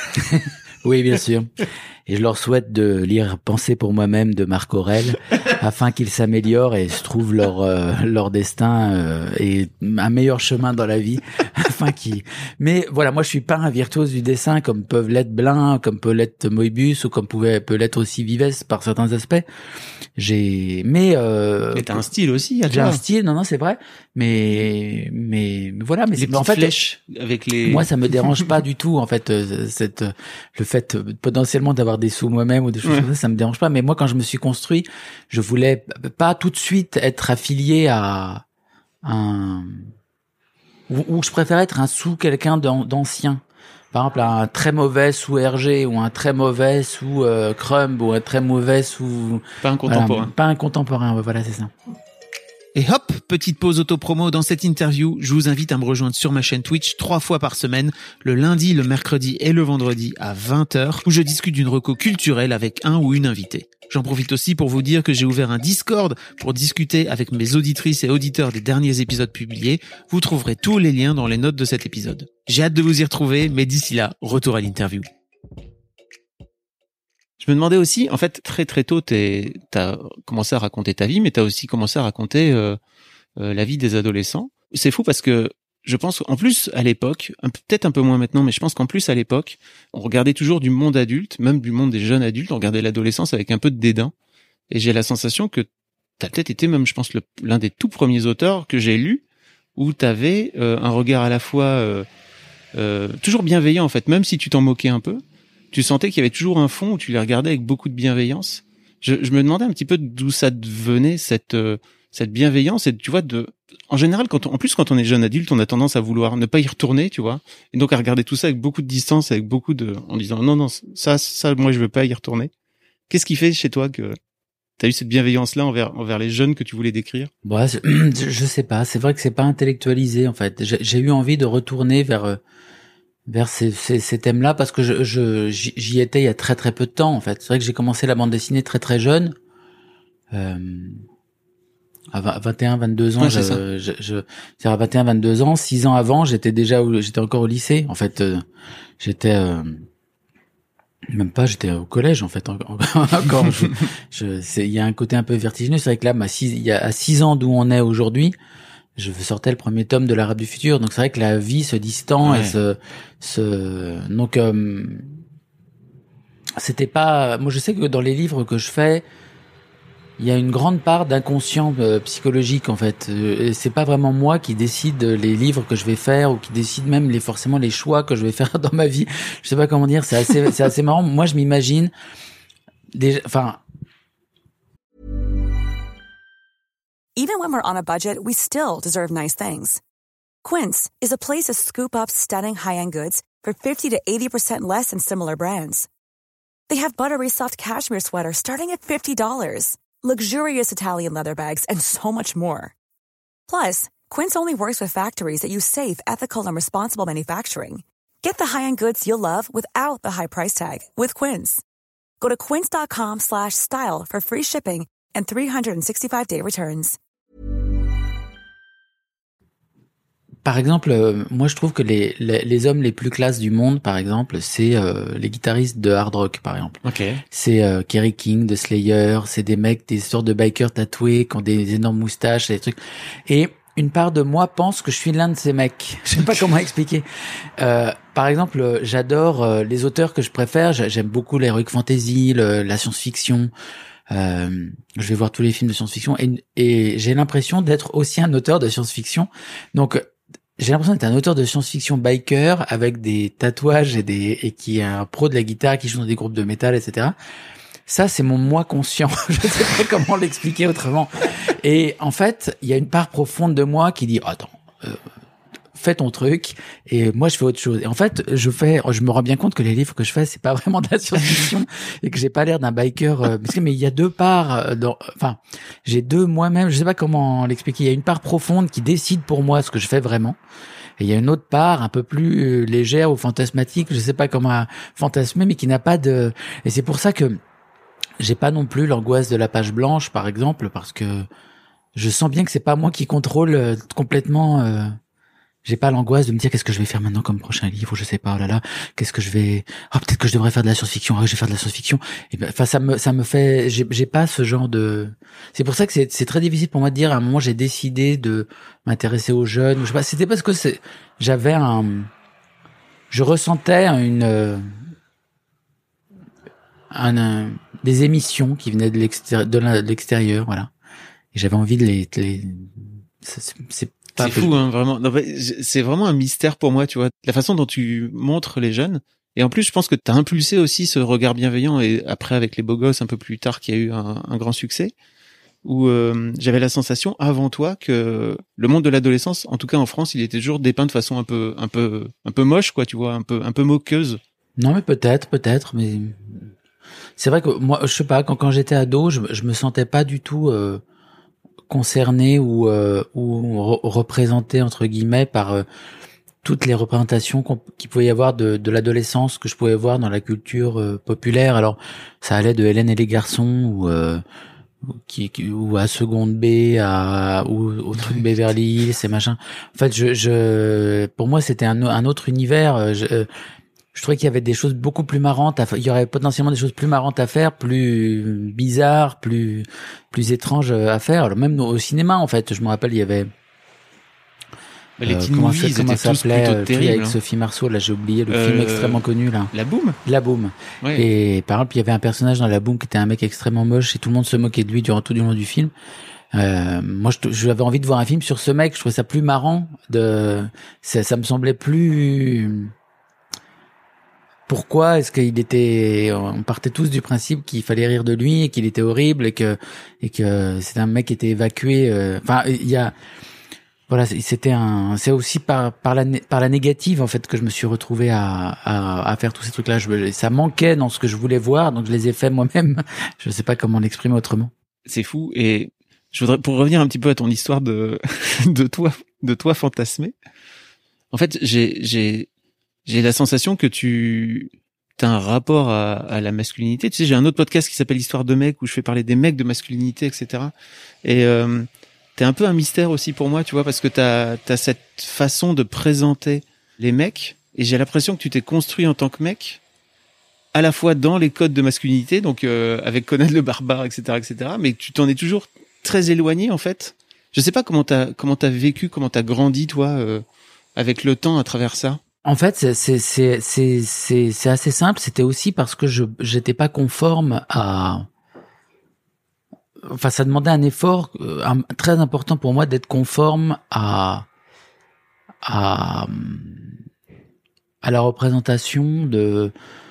Oui, bien sûr. Et je leur souhaite de lire Penser pour moi-même de Marc Aurèle afin qu'ils s'améliorent et se trouvent leur euh, leur destin euh, et un meilleur chemin dans la vie afin qu'ils. Mais voilà, moi je suis pas un virtuose du dessin comme peuvent l'être Blin, comme peut l'être Moebius ou comme pouvait peut l'être aussi Vives par certains aspects. J'ai mais euh Mais t'as un style aussi, à j'ai un style, non non, c'est vrai, mais mais, mais voilà, mais les c'est mais en fait flèches avec les moi ça me dérange pas du tout en fait euh, cette le fait euh, potentiellement d'avoir des sous moi-même ou des choses ouais. comme ça, ça me dérange pas, mais moi quand je me suis construit, je voulais pas tout de suite être affilié à un ou, ou je préfère être un sous quelqu'un d'ancien. Par exemple, un très mauvais sous R G ou un très mauvais sous euh, Crumb ou un très mauvais sous pas un contemporain. Voilà, pas un contemporain, ouais, voilà, c'est ça. Et hop, petite pause auto-promo dans cette interview. Je vous invite à me rejoindre sur ma chaîne Twitch trois fois par semaine, le lundi, le mercredi et le vendredi à vingt heures, où je discute d'une reco culturelle avec un ou une invitée. J'en profite aussi pour vous dire que j'ai ouvert un Discord pour discuter avec mes auditrices et auditeurs des derniers épisodes publiés. Vous trouverez tous les liens dans les notes de cet épisode. J'ai hâte de vous y retrouver, mais d'ici là, retour à l'interview. Je me demandais aussi, en fait, très très tôt, t'es, t'as commencé à raconter ta vie, mais t'as aussi commencé à raconter euh, euh, la vie des adolescents. C'est fou parce que je pense, en plus, à l'époque, peut-être un peu moins maintenant, mais je pense qu'en plus, à l'époque, on regardait toujours du monde adulte, même du monde des jeunes adultes, on regardait l'adolescence avec un peu de dédain. Et j'ai la sensation que t'as peut-être été même, je pense, le, l'un des tout premiers auteurs que j'ai lus où t'avais euh, un regard à la fois euh, euh, toujours bienveillant, en fait, même si tu t'en moquais un peu. Tu sentais qu'il y avait toujours un fond où tu les regardais avec beaucoup de bienveillance. Je, je me demandais un petit peu d'où ça venait, cette euh, cette bienveillance. Et tu vois, de en général, quand on, en plus quand on est jeune adulte, on a tendance à vouloir ne pas y retourner, tu vois, et donc à regarder tout ça avec beaucoup de distance, avec beaucoup de, en disant non non ça ça moi je veux pas y retourner. Qu'est-ce qui fait chez toi que t'as eu cette bienveillance-là envers envers les jeunes que tu voulais décrire? Bon, je sais pas. C'est vrai que c'est pas intellectualisé en fait. J'ai, j'ai eu envie de retourner vers vers ces, ces, ces thèmes-là parce que je, je j'y étais il y a très très peu de temps en fait. C'est vrai que j'ai commencé la bande dessinée très très jeune. Euh, À vingt et un, vingt-deux ans, ouais, je, je, je, je, c'est à vingt et un, vingt-deux ans, six ans avant, j'étais déjà, au, j'étais encore au lycée. En fait, euh, j'étais, euh, même pas, j'étais au collège, en fait, encore. encore je, je, c'est, il y a un côté un peu vertigineux. C'est vrai que là, ma six, il y a, à six ans d'où on est aujourd'hui, je sortais le premier tome de l'Arabe du futur. Donc c'est vrai que la vie se distend ouais. et se, se, donc, euh, c'était pas, moi je sais que dans les livres que je fais, il y a une grande part d'inconscient euh, psychologique en fait. Euh, c'est pas vraiment moi qui décide les livres que je vais faire ou qui décide même les forcément les choix que je vais faire dans ma vie. Je sais pas comment dire. C'est assez c'est assez marrant. Moi je m'imagine déjà. Enfin. Even when we're on a budget, we still deserve nice things. Quince is a place to scoop up stunning high-end goods for fifty to eighty percent less than similar brands. They have buttery soft cashmere sweaters starting at fifty dollars. Luxurious Italian leather bags, and so much more. Plus, Quince only works with factories that use safe, ethical, and responsible manufacturing. Get the high-end goods you'll love without the high price tag with Quince. Go to quince.com slash style for free shipping and three sixty-five day returns. Par exemple, euh, moi je trouve que les, les les hommes les plus classes du monde, par exemple, c'est euh, les guitaristes de hard rock, par exemple. Okay. C'est euh, Kerry King de Slayer, c'est des mecs, des sortes de bikers tatoués, qui ont des énormes moustaches, des trucs. Et une part de moi pense que je suis l'un de ces mecs. Je sais pas comment expliquer. Euh, par exemple, j'adore euh, les auteurs que je préfère. J'aime beaucoup l'heroic fantasy, le, la science-fiction. Euh, je vais voir tous les films de science-fiction et, et j'ai l'impression d'être aussi un auteur de science-fiction. Donc j'ai l'impression d'être un auteur de science-fiction biker avec des tatouages et des et qui est un pro de la guitare, qui joue dans des groupes de métal, et cetera. Ça, c'est mon moi conscient. Je sais pas comment l'expliquer autrement. Et en fait, il y a une part profonde de moi qui dit oh, attends, euh, fais ton truc et moi je fais autre chose. Et en fait, je fais, je me rends bien compte que les livres que je fais, c'est pas vraiment de la science-fiction et que j'ai pas l'air d'un biker. Euh, parce que mais il y a deux parts. Dans, enfin, j'ai deux moi-même. Je sais pas comment l'expliquer. Il y a une part profonde qui décide pour moi ce que je fais vraiment. Et il y a une autre part un peu plus légère ou fantasmatique. Je sais pas comment fantasmer, mais qui n'a pas de. Et c'est pour ça que j'ai pas non plus l'angoisse de la page blanche, par exemple, parce que je sens bien que c'est pas moi qui contrôle euh, complètement. Euh, J'ai pas l'angoisse de me dire qu'est-ce que je vais faire maintenant comme prochain livre, ou je sais pas, oh là là, qu'est-ce que je vais, oh peut-être que je devrais faire de la science-fiction, ah, je vais faire de la science-fiction. Et ben, enfin ça me ça me fait, j'ai j'ai pas ce genre de. C'est pour ça que c'est c'est très difficile pour moi de dire. À un moment j'ai décidé de m'intéresser aux jeunes. Je sais pas, c'était parce que c'est, j'avais un, je ressentais une, un, un des émissions qui venaient de l'extérieur, de l'extérieur, voilà. Et j'avais envie de les, de les c'est, c'est C'est fou, hein, vraiment. Non, c'est vraiment un mystère pour moi, tu vois. La façon dont tu montres les jeunes. Et en plus, je pense que t'as impulsé aussi ce regard bienveillant. Et après, avec les beaux gosses, un peu plus tard, qui a eu un, un grand succès, où euh, j'avais la sensation avant toi que le monde de l'adolescence, en tout cas en France, il était toujours dépeint de façon un peu, un peu, un peu moche, quoi, tu vois, un peu, un peu moqueuse. Non, mais peut-être, peut-être, mais c'est vrai que moi, je sais pas, quand quand j'étais ado, je, je me sentais pas du tout. Euh... concerné ou euh, ou re- représenté entre guillemets par euh, toutes les représentations qu'on, qu'il pouvait y avoir de, de l'adolescence que je pouvais voir dans la culture euh, populaire. Alors ça allait de Hélène et les garçons ou euh, qui, qui ou à Seconde B à ou au truc Beverly Hills et machin. En fait, je je pour moi c'était un un autre univers. Je, Je trouvais qu'il y avait des choses beaucoup plus marrantes à faire. Il y aurait potentiellement des choses plus marrantes à faire, plus bizarres, plus plus étranges à faire. Alors même au cinéma, en fait, je me rappelle, il y avait bah, les euh, teen comment movies, ça, comment ça s'appelait euh, terrible, avec hein. Sophie Marceau, là j'ai oublié le euh, film extrêmement connu là. La Boum. La Boum. Ouais. Et par exemple, il y avait un personnage dans La Boum qui était un mec extrêmement moche et tout le monde se moquait de lui durant tout le long du film. Euh, moi, je, j'avais envie de voir un film sur ce mec. Je trouvais ça plus marrant. De, ça, ça me semblait plus. Pourquoi est-ce qu'il était, on partait tous du principe qu'il fallait rire de lui et qu'il était horrible et que et que c'était un mec qui était évacué. Euh, enfin, il y a, voilà, c'était un, c'est aussi par par la par la négative en fait que je me suis retrouvé à à, à faire tous ces trucs-là. Je, ça manquait dans ce que je voulais voir, donc je les ai faits moi-même. Je sais pas comment l'exprimer autrement. C'est fou. Et je voudrais, pour revenir un petit peu à ton histoire de de toi de toi fantasmé. En fait, j'ai j'ai J'ai la sensation que tu as un rapport à, à la masculinité. Tu sais, j'ai un autre podcast qui s'appelle Histoire de mecs où je fais parler des mecs de masculinité, et cetera. Et euh, t'es un peu un mystère aussi pour moi, tu vois, parce que t'as t'as cette façon de présenter les mecs, et j'ai l'impression que tu t'es construit en tant que mec, à la fois dans les codes de masculinité, donc euh, avec Conan le barbare, et cetera, et cetera, mais tu t'en es toujours très éloigné en fait. Je sais pas comment t'as comment t'as vécu, comment t'as grandi toi euh, avec le temps à travers ça. En fait, c'est c'est c'est c'est c'est, c'est assez simple. C'était aussi parce que je j'étais pas conforme à. Enfin, ça demandait un effort euh, un, très important pour moi d'être conforme à à à la représentation de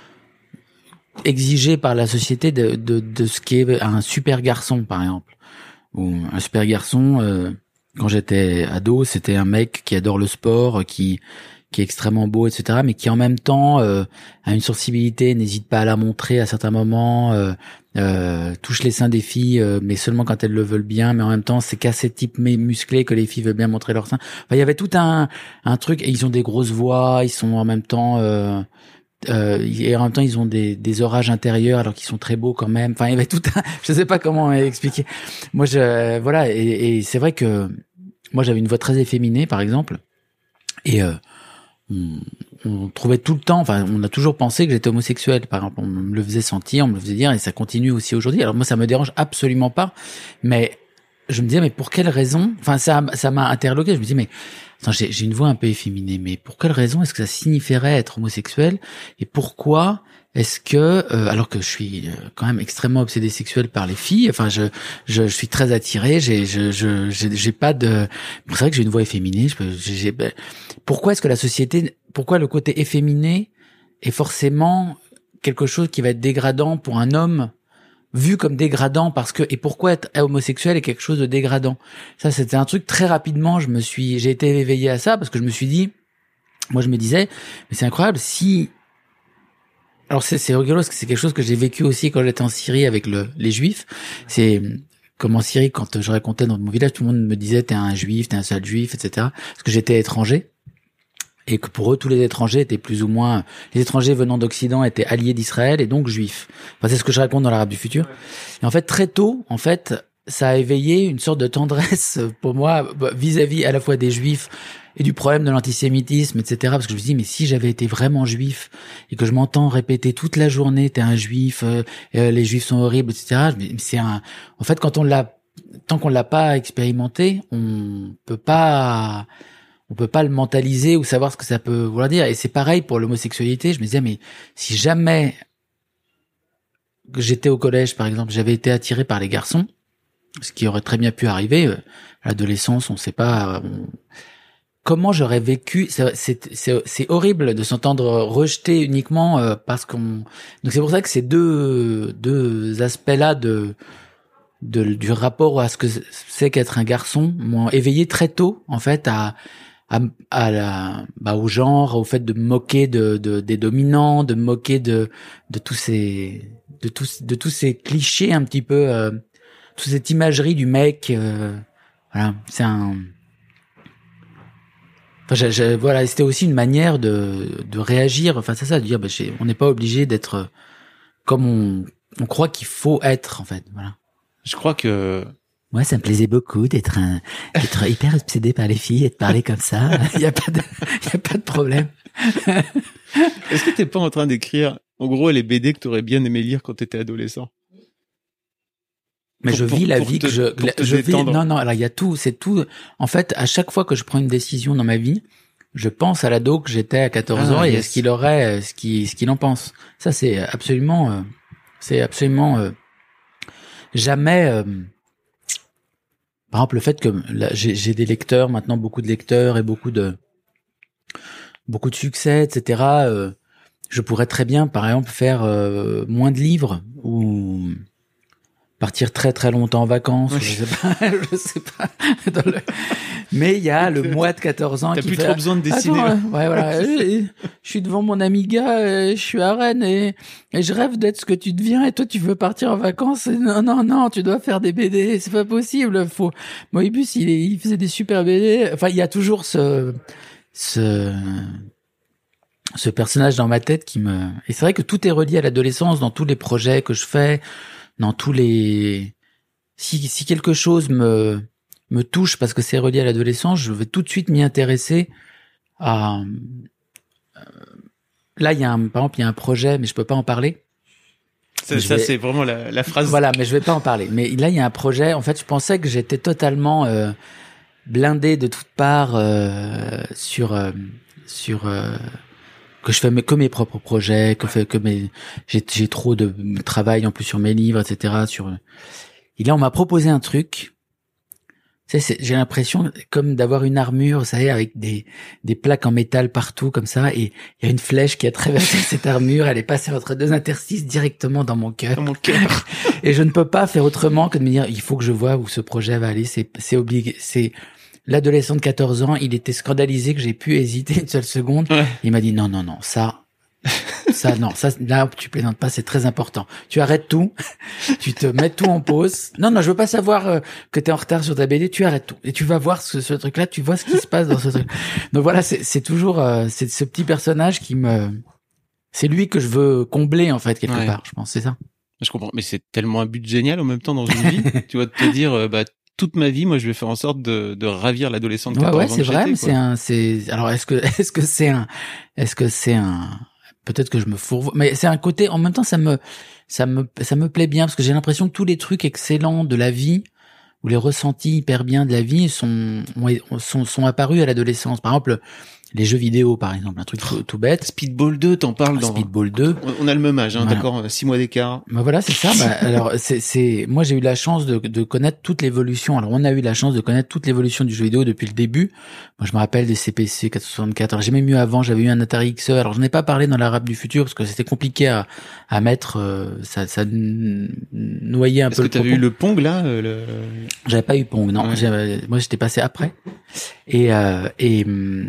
exigée par la société de de de ce qu'est un super garçon, par exemple. Ou un super garçon. Euh, quand j'étais ado, c'était un mec qui adore le sport, qui qui est extrêmement beau, et cetera, mais qui en même temps euh, a une sensibilité, n'hésite pas à la montrer à certains moments, euh, euh, touche les seins des filles, euh, mais seulement quand elles le veulent bien, mais en même temps c'est qu'à ces types musclés que les filles veulent bien montrer leurs seins. Enfin, il y avait tout un un truc, et ils ont des grosses voix, ils sont en même temps euh, euh, et en même temps ils ont des des orages intérieurs alors qu'ils sont très beaux quand même. Enfin, il y avait tout un, je sais pas comment expliquer. Moi je voilà, et, et c'est vrai que moi j'avais une voix très efféminée par exemple, et euh, On, on trouvait tout le temps, enfin, on a toujours pensé que j'étais homosexuel, par exemple. On me le faisait sentir, on me le faisait dire, et ça continue aussi aujourd'hui. Alors moi, ça me dérange absolument pas, mais je me disais, mais pour quelle raison? Enfin, ça, ça m'a interloqué. Je me dis, mais attends, j'ai, j'ai une voix un peu efféminée, mais pour quelle raison est-ce que ça signifierait être homosexuel? Et pourquoi est-ce que, euh, alors que je suis quand même extrêmement obsédé sexuel par les filles, enfin, je, je, je suis très attiré, j'ai, je, je, j'ai, j'ai pas de, c'est vrai que j'ai une voix efféminée, je peux, j'ai, j'ai, pourquoi est-ce que la société, pourquoi le côté efféminé est forcément quelque chose qui va être dégradant pour un homme, vu comme dégradant parce que, et pourquoi être homosexuel est quelque chose de dégradant? Ça, c'était un truc très rapidement, je me suis, j'ai été éveillé à ça parce que je me suis dit, moi je me disais, mais c'est incroyable, si, alors c'est, c'est rigolo parce que c'est quelque chose que j'ai vécu aussi quand j'étais en Syrie avec le, les Juifs. C'est comme en Syrie, quand je racontais dans mon village, tout le monde me disait t'es un Juif, t'es un sale Juif, et cetera. Parce que j'étais étranger et que pour eux tous les étrangers étaient plus ou moins, les étrangers venant d'Occident étaient alliés d'Israël et donc juifs. Enfin, c'est ce que je raconte dans l'Arabe du futur. Et en fait très tôt, en fait, ça a éveillé une sorte de tendresse pour moi vis-à-vis à la fois des Juifs et du problème de l'antisémitisme, et cetera. Parce que je me dis, mais si j'avais été vraiment juif et que je m'entends répéter toute la journée, t'es un juif, euh, euh, les juifs sont horribles, et cetera. Mais c'est un, en fait, quand on l'a, tant qu'on l'a pas expérimenté, on peut pas, on peut pas le mentaliser ou savoir ce que ça peut vouloir dire. Et c'est pareil pour l'homosexualité. Je me disais, mais si jamais j'étais au collège, par exemple, j'avais été attiré par les garçons, ce qui aurait très bien pu arriver, euh, à l'adolescence, on sait pas, on, comment j'aurais vécu, c'est, c'est, c'est, c'est horrible de s'entendre rejeté uniquement euh, parce qu'on, donc c'est pour ça que ces deux, deux aspects-là de, de, du rapport à ce que c'est qu'être un garçon m'ont éveillé très tôt, en fait, à, à, à la, bah, au genre, au fait de me moquer de, de, des dominants, de me moquer de, de tous ces, de tous, de tous ces clichés un petit peu, euh, toute cette imagerie du mec, euh, voilà, c'est un, Enfin, j'ai, j'ai, voilà, c'était aussi une manière de, de réagir face à ça, de dire, bah, on n'est pas obligé d'être comme on, on croit qu'il faut être, en fait, voilà. Je crois que moi, ça me plaisait beaucoup d'être un, d'être hyper obsédé par les filles et de parler comme ça. Il y a pas de, il y a pas de problème. Est-ce que t'es pas en train d'écrire, en gros, les B D que t'aurais bien aimé lire quand t'étais adolescent? Mais pour, je vis pour, la pour vie te, que je, pour te je vis, détendre. non, non, alors il y a tout, c'est tout. En fait, à chaque fois que je prends une décision dans ma vie, je pense à l'ado que j'étais à quatorze Ah, ans et yes. à ce qu'il aurait, ce qu'il, ce qu'il en pense. Ça, c'est absolument, euh, c'est absolument, euh, jamais, euh, par exemple, le fait que là, j'ai, j'ai des lecteurs, maintenant beaucoup de lecteurs et beaucoup de, beaucoup de succès, et cetera. Euh, je pourrais très bien, par exemple, faire euh, moins de livres ou partir très très longtemps en vacances, Oui. je sais pas, je sais pas. Dans le... Mais il y a le mois de quatorze ans T'as qui plus fait... trop besoin de dessiner. Attends, ouais, ouais, voilà. je, je suis devant mon Amiga, euh, je suis à Rennes et, et je rêve d'être ce que tu deviens et toi tu veux partir en vacances. Et non, non, non, tu dois faire des B D, c'est pas possible. Faut... Moebius, il, est, il faisait des super B D. Enfin, il y a toujours ce... ce ce personnage dans ma tête qui me... Et c'est vrai que tout est relié à l'adolescence dans tous les projets que je fais, dans tous les... Si, si quelque chose me, me touche parce que c'est relié à l'adolescence, je vais tout de suite m'y intéresser à... Euh, là, il y a un, par exemple, il y a un projet, mais je peux pas en parler. Ça, ça vais... c'est vraiment la, la phrase. Voilà, mais je vais pas en parler. Mais là, il y a un projet. En fait, je pensais que j'étais totalement euh, blindé de toutes parts euh, sur euh, sur euh, que je fais mes, que mes propres projets, que fait que mes j'ai j'ai trop de travail en plus sur mes livres, et cetera. Sur et là, on m'a proposé un truc. Tu sais, c'est, j'ai l'impression comme d'avoir une armure, vous savez, avec des des plaques en métal partout comme ça, et il y a une flèche qui a traversé cette armure, elle est passée entre deux interstices directement dans mon cœur. Dans mon cœur. Et je ne peux pas faire autrement que de me dire, il faut que je vois où ce projet va aller. C'est c'est obligé. C'est l'adolescent de quatorze ans, il était scandalisé que j'ai pu hésiter une seule seconde. Ouais. Il m'a dit non non non, ça. Ça, non, ça, là, tu plaisantes pas, c'est très important. Tu arrêtes tout, tu te mets tout en pause. Non, non, je veux pas savoir euh, que t'es en retard sur ta B D, tu arrêtes tout. Et tu vas voir ce, ce truc-là, tu vois ce qui se passe dans ce truc. Donc voilà, c'est, c'est toujours, euh, c'est ce petit personnage qui me, c'est lui que je veux combler, en fait, quelque ouais. part, je pense, c'est ça. Je comprends, mais c'est tellement un but génial en même temps dans une vie. Tu vois, de te dire, euh, bah, toute ma vie, moi, je vais faire en sorte de, de ravir l'adolescent de quatorze ouais, ans. Ouais, c'est vrai, mais c'est un, c'est, alors, est-ce que, est-ce que c'est un, est-ce que c'est un, peut-être que je me fourvoie, mais c'est un côté, en même temps, ça me, ça me, ça me plaît bien, parce que j'ai l'impression que tous les trucs excellents de la vie, ou les ressentis hyper bien de la vie sont, sont, sont apparus à l'adolescence. Par exemple, les jeux vidéo, par exemple, un truc tout, tout bête. Speedball deux, t'en parles dans... Speedball deux. On a le même âge, hein, voilà. D'accord, six mois d'écart. Bah voilà, c'est ça. Bah, alors, c'est, c'est, moi, j'ai eu la chance de, de connaître toute l'évolution. Alors, on a eu la chance de connaître toute l'évolution du jeu vidéo depuis le début. Moi, je me rappelle des C P C quatre cent soixante-quatre. Alors, j'ai même eu avant, j'avais eu un Atari X E. Alors, j'en ai pas parlé dans la rap du futur parce que c'était compliqué à, à mettre, euh, ça, ça noyait un Est-ce peu le Est-ce que t'avais eu le Pong, là, euh, le... J'avais pas eu Pong, non. Ouais. Moi, j'étais passé après. Et, euh, et,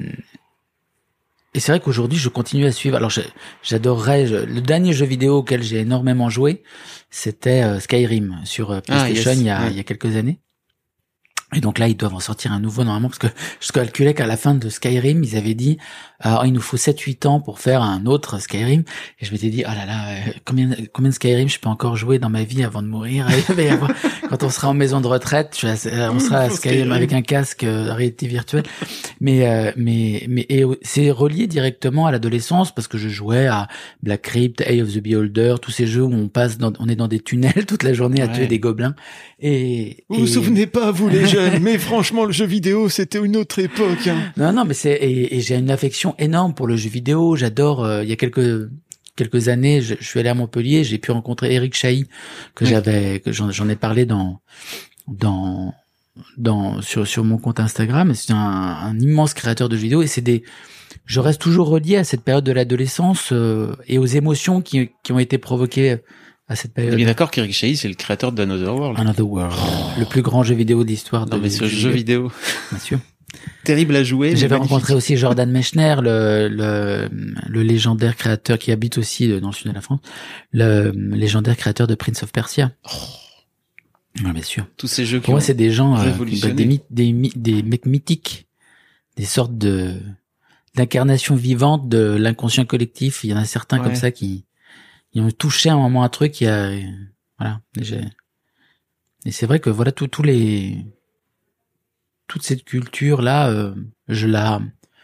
Et c'est vrai qu'aujourd'hui, je continue à suivre. Alors, je, j'adorerais... Je, le dernier jeu vidéo auquel j'ai énormément joué, c'était euh, Skyrim sur euh, PlayStation ah, yes. il, y a, ouais. il y a quelques années. Et donc là, ils doivent en sortir un nouveau normalement, parce que je calculais qu'à la fin de Skyrim, ils avaient dit alors il nous faut sept huit ans pour faire un autre Skyrim. Et je m'étais dit oh là là, euh, combien combien de Skyrim je peux encore jouer dans ma vie avant de mourir. Et avoir, quand on sera en maison de retraite, je, on sera à Skyrim avec un casque euh, réalité virtuelle. Mais euh, mais mais et c'est relié directement à l'adolescence parce que je jouais à Black Crypt, Eye of the Beholder, tous ces jeux où on passe dans, on est dans des tunnels toute la journée à ouais. tuer des gobelins. Et vous et... vous souvenez pas vous les jeunes, mais franchement le jeu vidéo c'était une autre époque. Hein. Non non mais c'est et, et j'ai une affection énorme pour le jeu vidéo. J'adore. Euh, il y a quelques quelques années, je, je suis allé à Montpellier, j'ai pu rencontrer Eric Chahi que oui. j'avais que j'en, j'en ai parlé dans dans dans sur sur mon compte Instagram. C'est un, un immense créateur de jeux vidéo et c'est des je reste toujours relié à cette période de l'adolescence euh, et aux émotions qui qui ont été provoquées à cette période. On est bien d'accord qu'Eric Chahi, c'est le créateur d'Another World. Another World, oh. le plus grand jeu vidéo de l'histoire. Non, de mais ce jeu vidéo. Bien sûr. Terrible à jouer. J'avais rencontré aussi Jordan Mechner, le, le, le légendaire créateur qui habite aussi dans le sud de la France, le légendaire créateur de Prince of Persia. Oh. Ouais, bien sûr. Tous ces jeux qui Pour moi, c'est des gens, euh, des, mythes, des, des mecs mythiques, des sortes de, d'incarnations vivantes de l'inconscient collectif. Il y en a certains ouais. comme ça qui, ils ont touché à un moment un truc qui a, voilà. Et, j'ai... et c'est vrai que voilà tous tous les, toute cette culture là, euh, je la,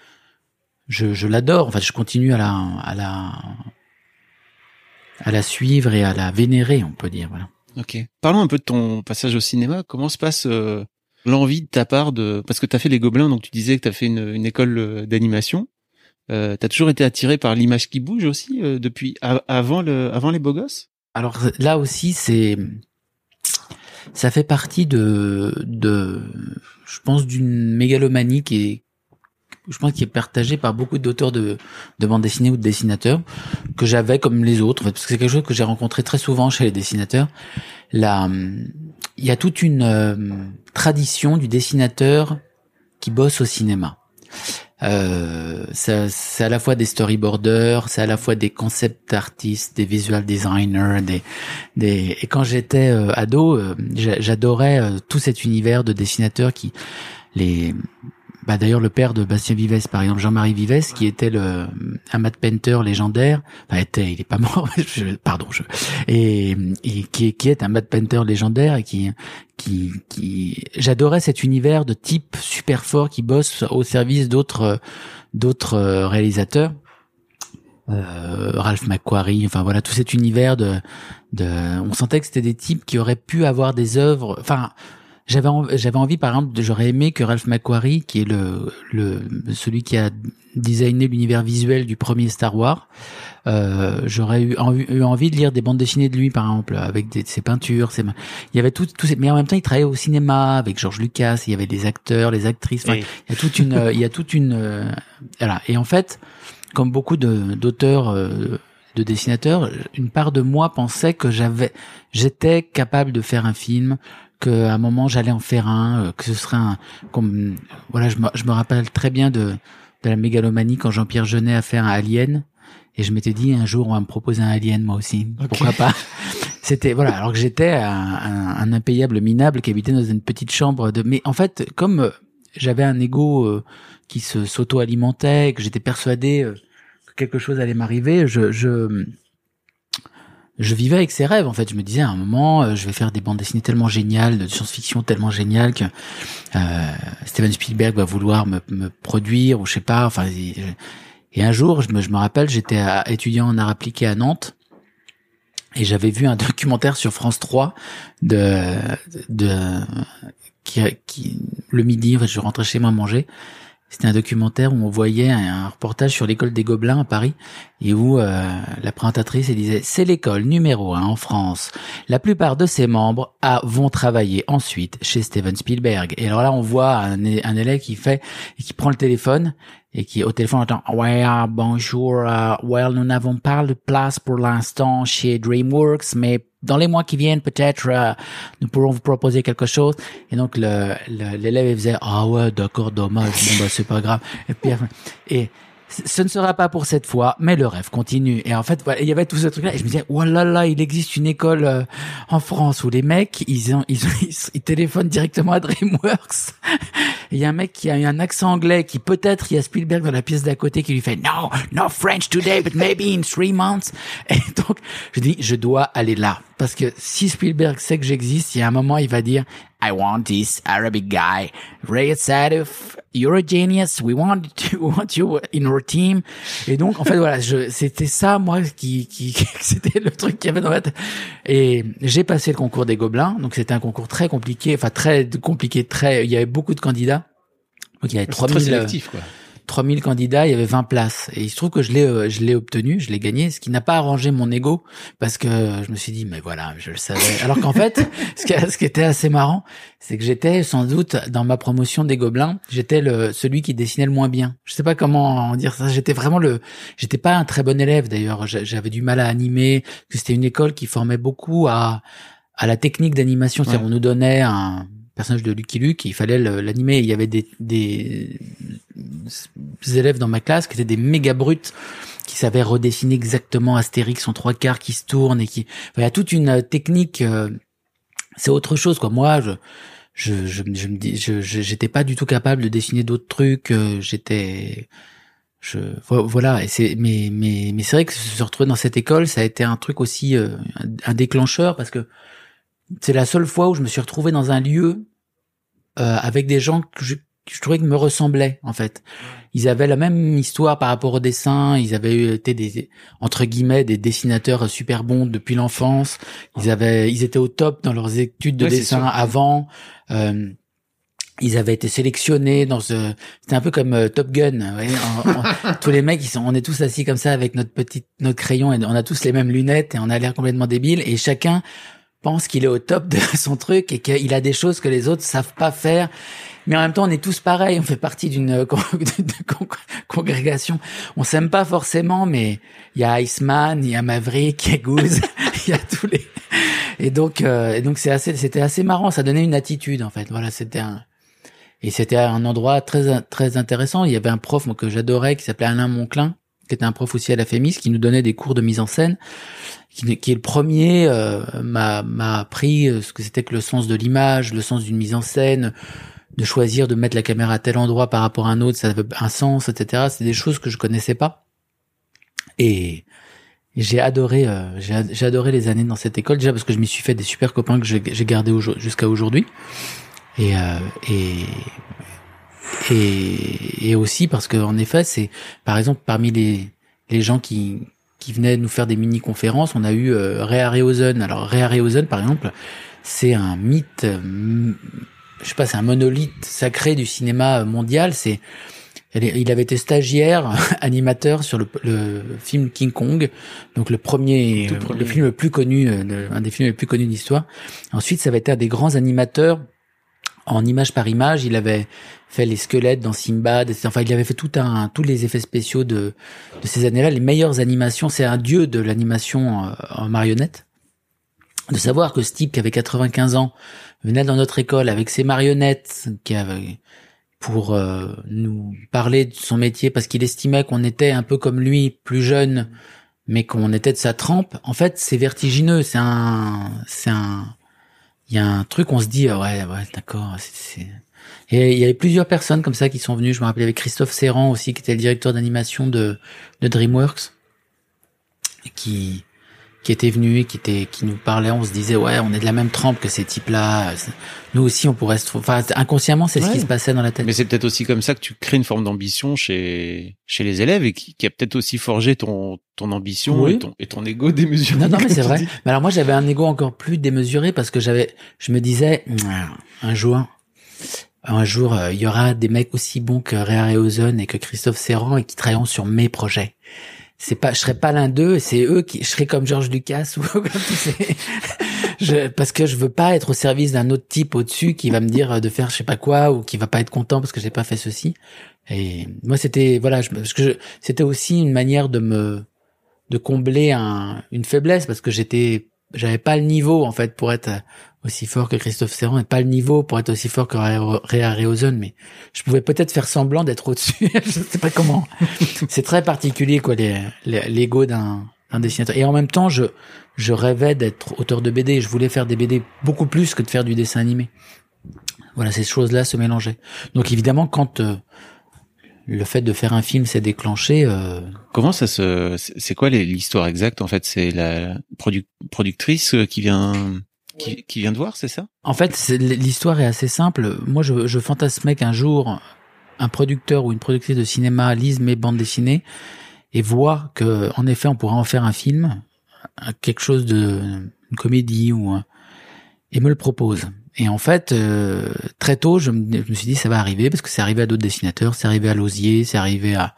je je l'adore. Enfin, je continue à la, à la, à la suivre et à la vénérer, on peut dire. Voilà. Ok. Parlons un peu de ton passage au cinéma. Comment se passe euh, l'envie de ta part de, parce que t'as fait les Gobelins, donc tu disais que t'as fait une, une école d'animation. Euh, t'as toujours été attiré par l'image qui bouge aussi euh, depuis a- avant le avant les Beaux Gosses. Alors là aussi c'est ça fait partie de de je pense d'une mégalomanie qui est je pense qui est partagée par beaucoup d'auteurs de de bandes dessinées ou de dessinateurs que j'avais comme les autres parce que c'est quelque chose que j'ai rencontré très souvent chez les dessinateurs. Là il y a toute une euh, tradition du dessinateur qui bosse au cinéma. Euh, c'est, c'est à la fois des storyboarders, c'est à la fois des concept artistes, des visual designers, des, des. Et quand j'étais euh, ado, euh, j'adorais euh, tout cet univers de dessinateurs qui, les, bah d'ailleurs le père de Bastien Vives, par exemple, Jean-Marie Vives, qui était le un matte painter légendaire, enfin était, il est pas mort, je, pardon, je, et, et qui, qui est un matte painter légendaire et qui, qui, qui, j'adorais cet univers de type super fort qui bosse au service d'autres, d'autres réalisateurs. Euh, Ralph McQuarrie, enfin voilà, tout cet univers de, de, on sentait que c'était des types qui auraient pu avoir des œuvres, enfin. J'avais envie, j'avais envie, par exemple, de, j'aurais aimé que Ralph McQuarrie, qui est le, le, celui qui a designé l'univers visuel du premier Star Wars, euh, j'aurais eu, envie, eu envie de lire des bandes dessinées de lui, par exemple, avec des, ses peintures, ses, il y avait tout, tout, mais en même temps, il travaillait au cinéma avec George Lucas, il y avait des acteurs, les actrices, enfin, oui. il y a toute une, il y a toute une, euh, voilà. Et en fait, comme beaucoup de, d'auteurs, euh, de dessinateurs, une part de moi pensait que j'avais, j'étais capable de faire un film, qu'à un moment j'allais en faire un, que ce serait un, comme, voilà, je me, je me rappelle très bien de, de la mégalomanie quand Jean-Pierre Jeunet a fait un Alien, et je m'étais dit un jour on va me proposer un Alien moi aussi, okay. Pourquoi pas. C'était, voilà, alors que j'étais un, un, un impayable minable qui habitait dans une petite chambre de, mais en fait, comme j'avais un ego euh, qui se s'auto-alimentait, que j'étais persuadé euh, que quelque chose allait m'arriver, je, je je vivais avec ces rêves, en fait. Je me disais, à un moment, euh, je vais faire des bandes dessinées tellement géniales, de science-fiction tellement géniales que euh, Steven Spielberg va vouloir me, me produire, ou je sais pas. Enfin, et, et un jour, je me, je me rappelle, j'étais à, étudiant en art appliqué à Nantes, et j'avais vu un documentaire sur France trois de, de, qui, qui, le midi, en fait, je rentrais chez moi manger. C'était un documentaire où on voyait un, un reportage sur l'école des Gobelins à Paris et où euh, la présentatrice elle disait « C'est l'école numéro un en France. La plupart de ses membres a, vont travailler ensuite chez Steven Spielberg. » Et alors là, on voit un, un élève qui fait et qui prend le téléphone et qui au téléphone entend « Ouais, uh, bonjour, uh, well, nous n'avons pas de place pour l'instant chez DreamWorks, mais dans les mois qui viennent, peut-être, euh, nous pourrons vous proposer quelque chose. » Et donc, le, le, l'élève, il faisait, ah ouais, d'accord, dommage, bon, bah, c'est pas grave. Et puis, et ce ne sera pas pour cette fois, mais le rêve continue. Et en fait, voilà, il y avait tout ce truc-là. Et je me disais, oh là là, il existe une école euh, en France où les mecs, ils ont, ils, ont, ils, ils téléphonent directement à DreamWorks. Il y a un mec qui a eu un accent anglais qui peut-être, il y a Spielberg dans la pièce d'à côté qui lui fait no, no French today, but maybe in three months. Et donc, je dis, je dois aller là. Parce que si Spielberg sait que j'existe, il y a un moment, il va dire, I want this Arabic guy. Ray Sadif, you're a genius. We want to want you in our team. Et donc, en fait, voilà, je, c'était ça, moi, qui, qui, c'était le truc qu'il y avait dans la tête. Et j'ai passé le concours des Gobelins. Donc, c'était un concours très compliqué, enfin, très compliqué, très, il y avait beaucoup de candidats. Donc, il y avait trois mille, sélectif, quoi. trois mille candidats, il y avait vingt places. Et il se trouve que je l'ai, euh, je l'ai obtenu, je l'ai gagné, ce qui n'a pas arrangé mon ego, parce que je me suis dit, mais voilà, je le savais. Alors qu'en fait, ce qui, ce qui était assez marrant, c'est que j'étais, sans doute, dans ma promotion des Gobelins, j'étais le, celui qui dessinait le moins bien. Je sais pas comment dire ça. J'étais vraiment le, j'étais pas un très bon élève, d'ailleurs. J'avais du mal à animer, que c'était une école qui formait beaucoup à, à la technique d'animation. Ouais. C'est-à-dire, on nous donnait un personnage de Lucky Luke, il fallait l'animer. Il y avait des, des, des élèves dans ma classe qui étaient des méga brutes, qui savaient redessiner exactement Astérix en trois quarts, qui se tourne et qui, enfin, il y a toute une technique. Euh, c'est autre chose, quoi. Moi, je, je, je, je me dis, je, je, j'étais pas du tout capable de dessiner d'autres trucs. Euh, j'étais, je, voilà. Et c'est, mais, mais, mais c'est vrai que se retrouver dans cette école, ça a été un truc aussi, euh, un, un déclencheur, parce que c'est la seule fois où je me suis retrouvé dans un lieu euh, avec des gens que je, que je trouvais qu'ils me ressemblaient, en fait. Ils avaient la même histoire par rapport au dessin. Ils avaient été des, entre guillemets, des dessinateurs super bons depuis l'enfance. Ils avaient, ils étaient au top dans leurs études de ouais, dessin avant. Euh, ils avaient été sélectionnés dans ce, c'était un peu comme euh, Top Gun. Ouais, on, on, tous les mecs, ils sont, on est tous assis comme ça avec notre petite, notre crayon et on a tous les mêmes lunettes et on a l'air complètement débiles et chacun pense qu'il est au top de son truc et qu'il a des choses que les autres savent pas faire. Mais en même temps, on est tous pareils. On fait partie d'une congrégation. On s'aime pas forcément, mais il y a Iceman, il y a Maverick, il y a Goose, il y a tous les. Et donc, euh, et donc c'est assez, c'était assez marrant. Ça donnait une attitude, en fait. Voilà, c'était un. Et c'était un endroit très très intéressant. Il y avait un prof moi, que j'adorais qui s'appelait Alain Monclin, qui était un prof aussi à la Fémis, qui nous donnait des cours de mise en scène. Qui, qui est le premier, euh, m'a, m'a appris ce que c'était que le sens de l'image, le sens d'une mise en scène, de choisir de mettre la caméra à tel endroit par rapport à un autre, ça avait un sens, et cetera. C'est des choses que je connaissais pas. Et, et j'ai adoré, euh, j'ai, j'ai adoré les années dans cette école, déjà parce que je m'y suis fait des super copains que j'ai, j'ai gardés au, jusqu'à aujourd'hui. Et, euh, et, et, et aussi parce que, en effet, c'est, par exemple, parmi les, les gens qui, qui venaient nous faire des mini-conférences, on a eu euh, Ray Harryhausen. Alors, Ray Harryhausen, par exemple, c'est un mythe, euh, je sais pas, c'est un monolithe sacré du cinéma mondial. C'est, il avait été stagiaire, animateur sur le, le film King Kong, donc le premier, premier, le film le plus connu, le, un des films les plus connus de l'histoire. Ensuite, ça avait été un des grands animateurs en image par image. Il avait fait les squelettes dans Sinbad, et cetera. Enfin, il avait fait tout un, tous les effets spéciaux de, de ces années-là, les meilleures animations. C'est un dieu de l'animation en, en marionnette. De savoir que ce type qui avait quatre-vingt-quinze ans venait dans notre école avec ses marionnettes, qui avait, pour euh, nous parler de son métier, parce qu'il estimait qu'on était un peu comme lui, plus jeune, mais qu'on était de sa trempe. En fait, c'est vertigineux. C'est un, c'est un, il y a un truc, on se dit, ouais, ouais, d'accord. C'est, c'est... Et il y avait plusieurs personnes comme ça qui sont venues. Je me rappelle avec Christophe Serrand aussi, qui était le directeur d'animation de, de DreamWorks, qui qui était venu et qui était qui nous parlait, on se disait ouais, on est de la même trempe que ces types-là. Nous aussi, on pourrait se, enfin inconsciemment, c'est ouais. ce qui se passait dans la tête. Mais c'est peut-être aussi comme ça que tu crées une forme d'ambition chez chez les élèves et qui, qui a peut-être aussi forgé ton ton ambition oui. et ton et ton ego démesuré. Non non, mais c'est vrai. Dis. Mais alors moi, j'avais un ego encore plus démesuré parce que j'avais, je me disais un jour. Un jour, il y aura des mecs aussi bons que Ray Harryhausen et que Christophe Serrand et qui travailleront sur mes projets. C'est pas, je serais pas l'un d'eux, c'est eux qui, je serais comme George Lucas ou comme tous ces, je, parce que je veux pas être au service d'un autre type au-dessus qui va me dire de faire je sais pas quoi ou qui va pas être content parce que j'ai pas fait ceci. Et moi, c'était, voilà, je, parce que je, c'était aussi une manière de me, de combler un, une faiblesse parce que j'étais, j'avais pas le niveau, en fait, pour être aussi fort que Christophe Serrand et pas le niveau pour être aussi fort que Ray Harryhausen, mais je pouvais peut-être faire semblant d'être au-dessus. Je sais pas comment. C'est très particulier, quoi, les, les, l'ego d'un, d'un dessinateur. Et en même temps, je, je rêvais d'être auteur de B D. Je voulais faire des B D beaucoup plus que de faire du dessin animé. Voilà, ces choses-là se mélangeaient. Donc évidemment, quand euh, le fait de faire un film s'est déclenché. Euh... Comment ça se, c'est quoi l'histoire exacte, en fait? C'est la produ- productrice qui vient, Qui, qui vient de voir, c'est ça? En fait, c'est, l'histoire est assez simple. Moi, je, je fantasmais qu'un jour, un producteur ou une productrice de cinéma lise mes bandes dessinées et voit que, en effet, on pourrait en faire un film, quelque chose de, une comédie ou un, et me le propose. Et en fait, euh, très tôt, je me, je me suis dit, ça va arriver parce que c'est arrivé à d'autres dessinateurs, c'est arrivé à Lausier, c'est arrivé à,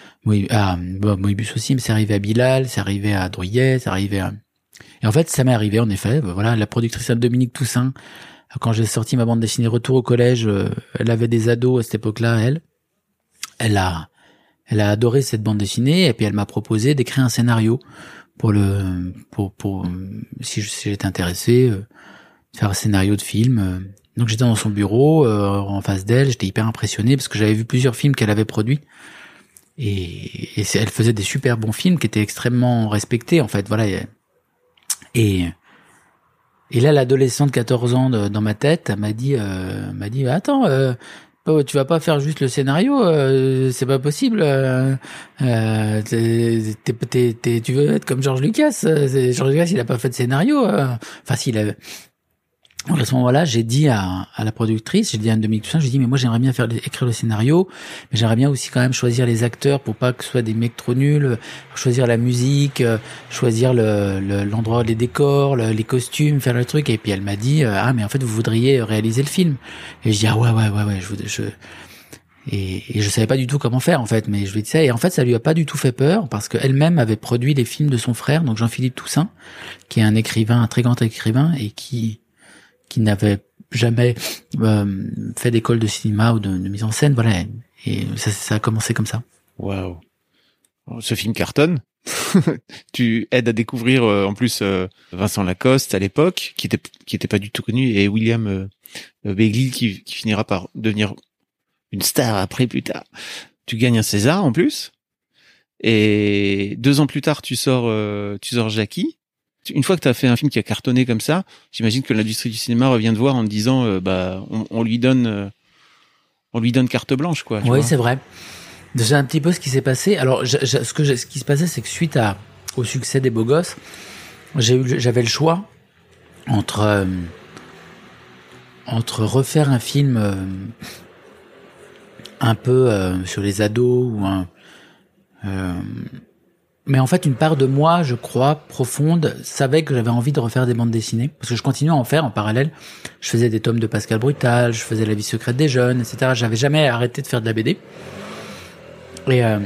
à, bon, Moebius aussi, mais c'est arrivé à Bilal, c'est arrivé à Drouillet, c'est arrivé à, et en fait, ça m'est arrivé, en effet. Voilà, la productrice Dominique Toussaint, quand j'ai sorti ma bande dessinée Retour au collège, elle avait des ados à cette époque-là, elle. Elle a, elle a adoré cette bande dessinée, et puis elle m'a proposé d'écrire un scénario pour le, pour, pour, si, je, si j'étais intéressé, euh, faire un scénario de film. Donc j'étais dans son bureau, euh, en face d'elle, j'étais hyper impressionné parce que j'avais vu plusieurs films qu'elle avait produits. Et, et elle faisait des super bons films qui étaient extrêmement respectés, en fait. Voilà. Et, et là, l'adolescente de quatorze ans de, dans ma tête m'a dit, euh, m'a dit, attends, euh, tu vas pas faire juste le scénario, euh, c'est pas possible. Euh, euh, t'es, t'es, t'es, t'es, tu veux être comme George Lucas. C'est, George Lucas, il a pas fait de scénario. Euh. Enfin, s'il avait. Donc à ce moment-là, j'ai dit à, à la productrice, j'ai dit à Dominique Toussaint, j'ai dit mais moi j'aimerais bien faire écrire le scénario, mais j'aimerais bien aussi quand même choisir les acteurs pour pas que ce soit des mecs trop nuls, choisir la musique, euh, choisir le, le l'endroit, les décors, le, les costumes, faire le truc. Et puis elle m'a dit euh, ah mais en fait vous voudriez réaliser le film. Et je dis ah ouais ouais ouais ouais je je et, et je savais pas du tout comment faire en fait, mais je lui ai dit ça et en fait ça lui a pas du tout fait peur parce qu'elle-même avait produit les films de son frère, donc Jean-Philippe Toussaint, qui est un écrivain, un très grand écrivain et qui qui n'avait jamais euh, fait d'école de cinéma ou de, de mise en scène, voilà. Et ça, ça a commencé comme ça. Waouh. Ce film cartonne. Tu aides à découvrir euh, en plus euh, Vincent Lacoste à l'époque, qui était qui était pas du tout connu, et William euh, Begley qui, qui finira par devenir une star après plus tard. Tu gagnes un César en plus, et deux ans plus tard tu sors euh, tu sors Jackie. Une fois que tu as fait un film qui a cartonné comme ça, j'imagine que l'industrie du cinéma revient te voir en te disant euh, bah on, on lui donne euh, on lui donne carte blanche, quoi. Oui, c'est vrai. C'est un petit peu ce qui s'est passé. Alors, je, je, ce que je, ce qui se passait, c'est que suite à au succès des Beaux Gosses, j'ai eu, j'avais le choix entre euh, entre refaire un film euh, un peu euh, sur les ados ou un euh, mais en fait une part de moi, je crois profonde, savait que j'avais envie de refaire des bandes dessinées parce que je continuais à en faire en parallèle. Je faisais des tomes de Pascal Brutal, je faisais La vie secrète des jeunes, et cetera. J'avais jamais arrêté de faire de la B D et euh,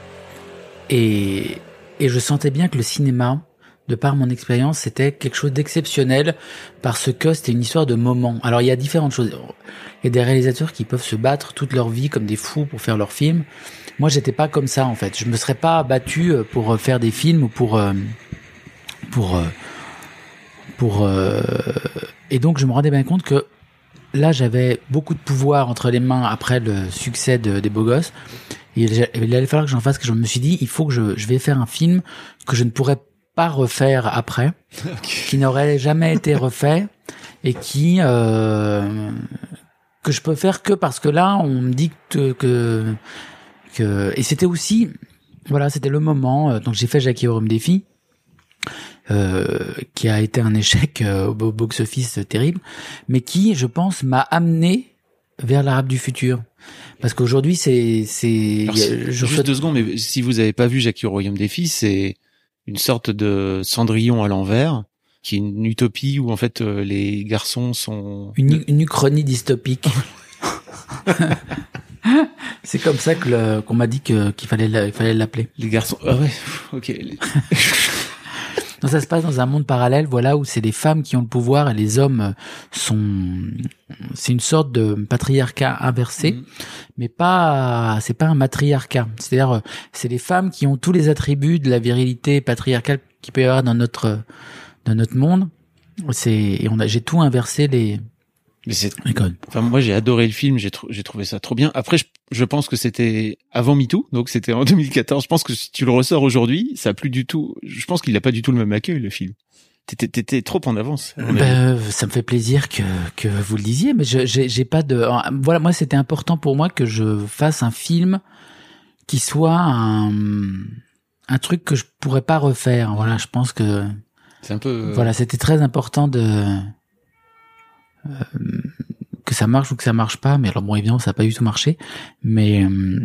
et et je sentais bien que le cinéma, de par mon expérience, c'était quelque chose d'exceptionnel parce que c'était une histoire de moment. Alors il y a différentes choses. Il y a des réalisateurs qui peuvent se battre toute leur vie comme des fous pour faire leurs films. Moi, j'étais pas comme ça en fait. Je me serais pas battu pour faire des films ou pour pour pour euh... et donc je me rendais bien compte que là j'avais beaucoup de pouvoir entre les mains après le succès de, des Beaux Gosses. Et il allait falloir que j'en fasse. Que je me suis dit, il faut que je je vais faire un film que je ne pourrais pas refaire après, okay. Qui n'aurait jamais été refait et qui euh, que je peux faire que parce que là on me dit que que, que et c'était aussi voilà c'était le moment. Donc j'ai fait Jackie et Rome Défi euh, qui a été un échec euh, au box-office terrible, mais qui je pense m'a amené vers l'Arabe du futur. Parce qu'aujourd'hui c'est c'est Alors, je juste souhaite... deux secondes, mais si vous avez pas vu Jackie au royaume des filles, c'est une sorte de Cendrillon à l'envers, qui est une utopie où en fait euh, les garçons sont une, une uchronie dystopique. C'est comme ça que le, qu'on m'a dit que qu'il fallait la, qu'il fallait l'appeler. Les garçons. Ah ouais. Ok. Donc ça se passe dans un monde parallèle, voilà, où c'est les femmes qui ont le pouvoir et les hommes sont. C'est une sorte de patriarcat inversé, mmh. mais pas. C'est pas un matriarcat. C'est-à-dire, c'est les femmes qui ont tous les attributs de la virilité patriarcale qu'il peut y avoir dans notre dans notre monde. C'est et on a. J'ai tout inversé les. Mais c'est. Enfin, moi, j'ai adoré le film. J'ai tr- j'ai trouvé ça trop bien. Après, je, je pense que c'était avant MeToo, donc c'était en deux mille quatorze. Je pense que si tu le ressors aujourd'hui, ça a plus du tout. Je pense qu'il a pas du tout le même accueil, le film. T'étais, t'étais trop en avance. Ben, ça me fait plaisir que que vous le disiez, mais je, j'ai j'ai pas de. Voilà, moi, c'était important pour moi que je fasse un film qui soit un un truc que je pourrais pas refaire. Voilà, je pense que. C'est un peu. Voilà, c'était très important de. Euh, que ça marche ou que ça marche pas, mais alors bon évidemment ça a pas du tout marché, mais euh,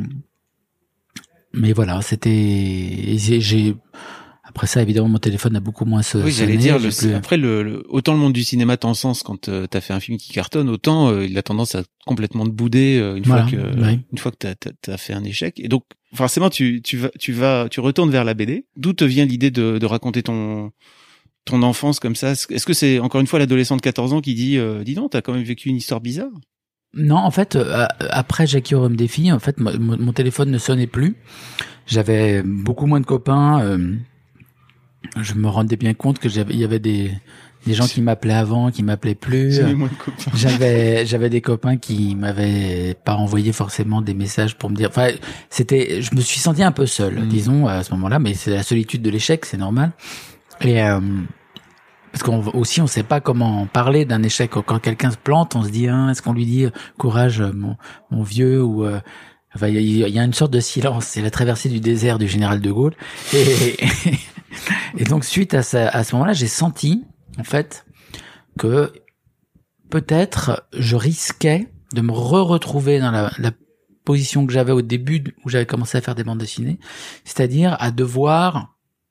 mais voilà c'était j'ai, j'ai après ça évidemment mon téléphone a beaucoup moins sonné. Oui, j'allais dire le, plus... après le, le autant le monde du cinéma t'encense quand euh, t'as fait un film qui cartonne, autant euh, il a tendance à complètement te bouder euh, une voilà, fois que oui. une fois que t'as, t'as t'as fait un échec. Et donc forcément tu tu vas tu vas tu retournes vers la B D. D'où te vient l'idée de de raconter ton ton enfance comme ça? Est-ce que c'est encore une fois l'adolescent de quatorze ans qui dit euh, dis donc t'as quand même vécu une histoire bizarre? Non, en fait euh, après Jackie au Rhum des filles, en fait mon, mon téléphone ne sonnait plus. J'avais beaucoup moins de copains. Euh, je me rendais bien compte que j'avais il y avait des des gens qui m'appelaient avant, qui m'appelaient plus. J'avais moins de copains. J'avais j'avais des copains qui m'avaient pas envoyé forcément des messages pour me dire. Enfin, c'était je me suis senti un peu seul, mmh. disons à ce moment-là, mais c'est la solitude de l'échec, c'est normal. Et euh, parce qu'on aussi on sait pas comment parler d'un échec. Quand quelqu'un se plante, on se dit hein, est-ce qu'on lui dit courage mon mon vieux ou euh, enfin il y, y a une sorte de silence. C'est la traversée du désert du général de Gaulle. Et, et donc suite à ça, à ce moment-là, j'ai senti en fait que peut-être je risquais de me re-retrouver dans la, la position que j'avais au début où j'avais commencé à faire des bandes dessinées, c'est-à-dire à devoir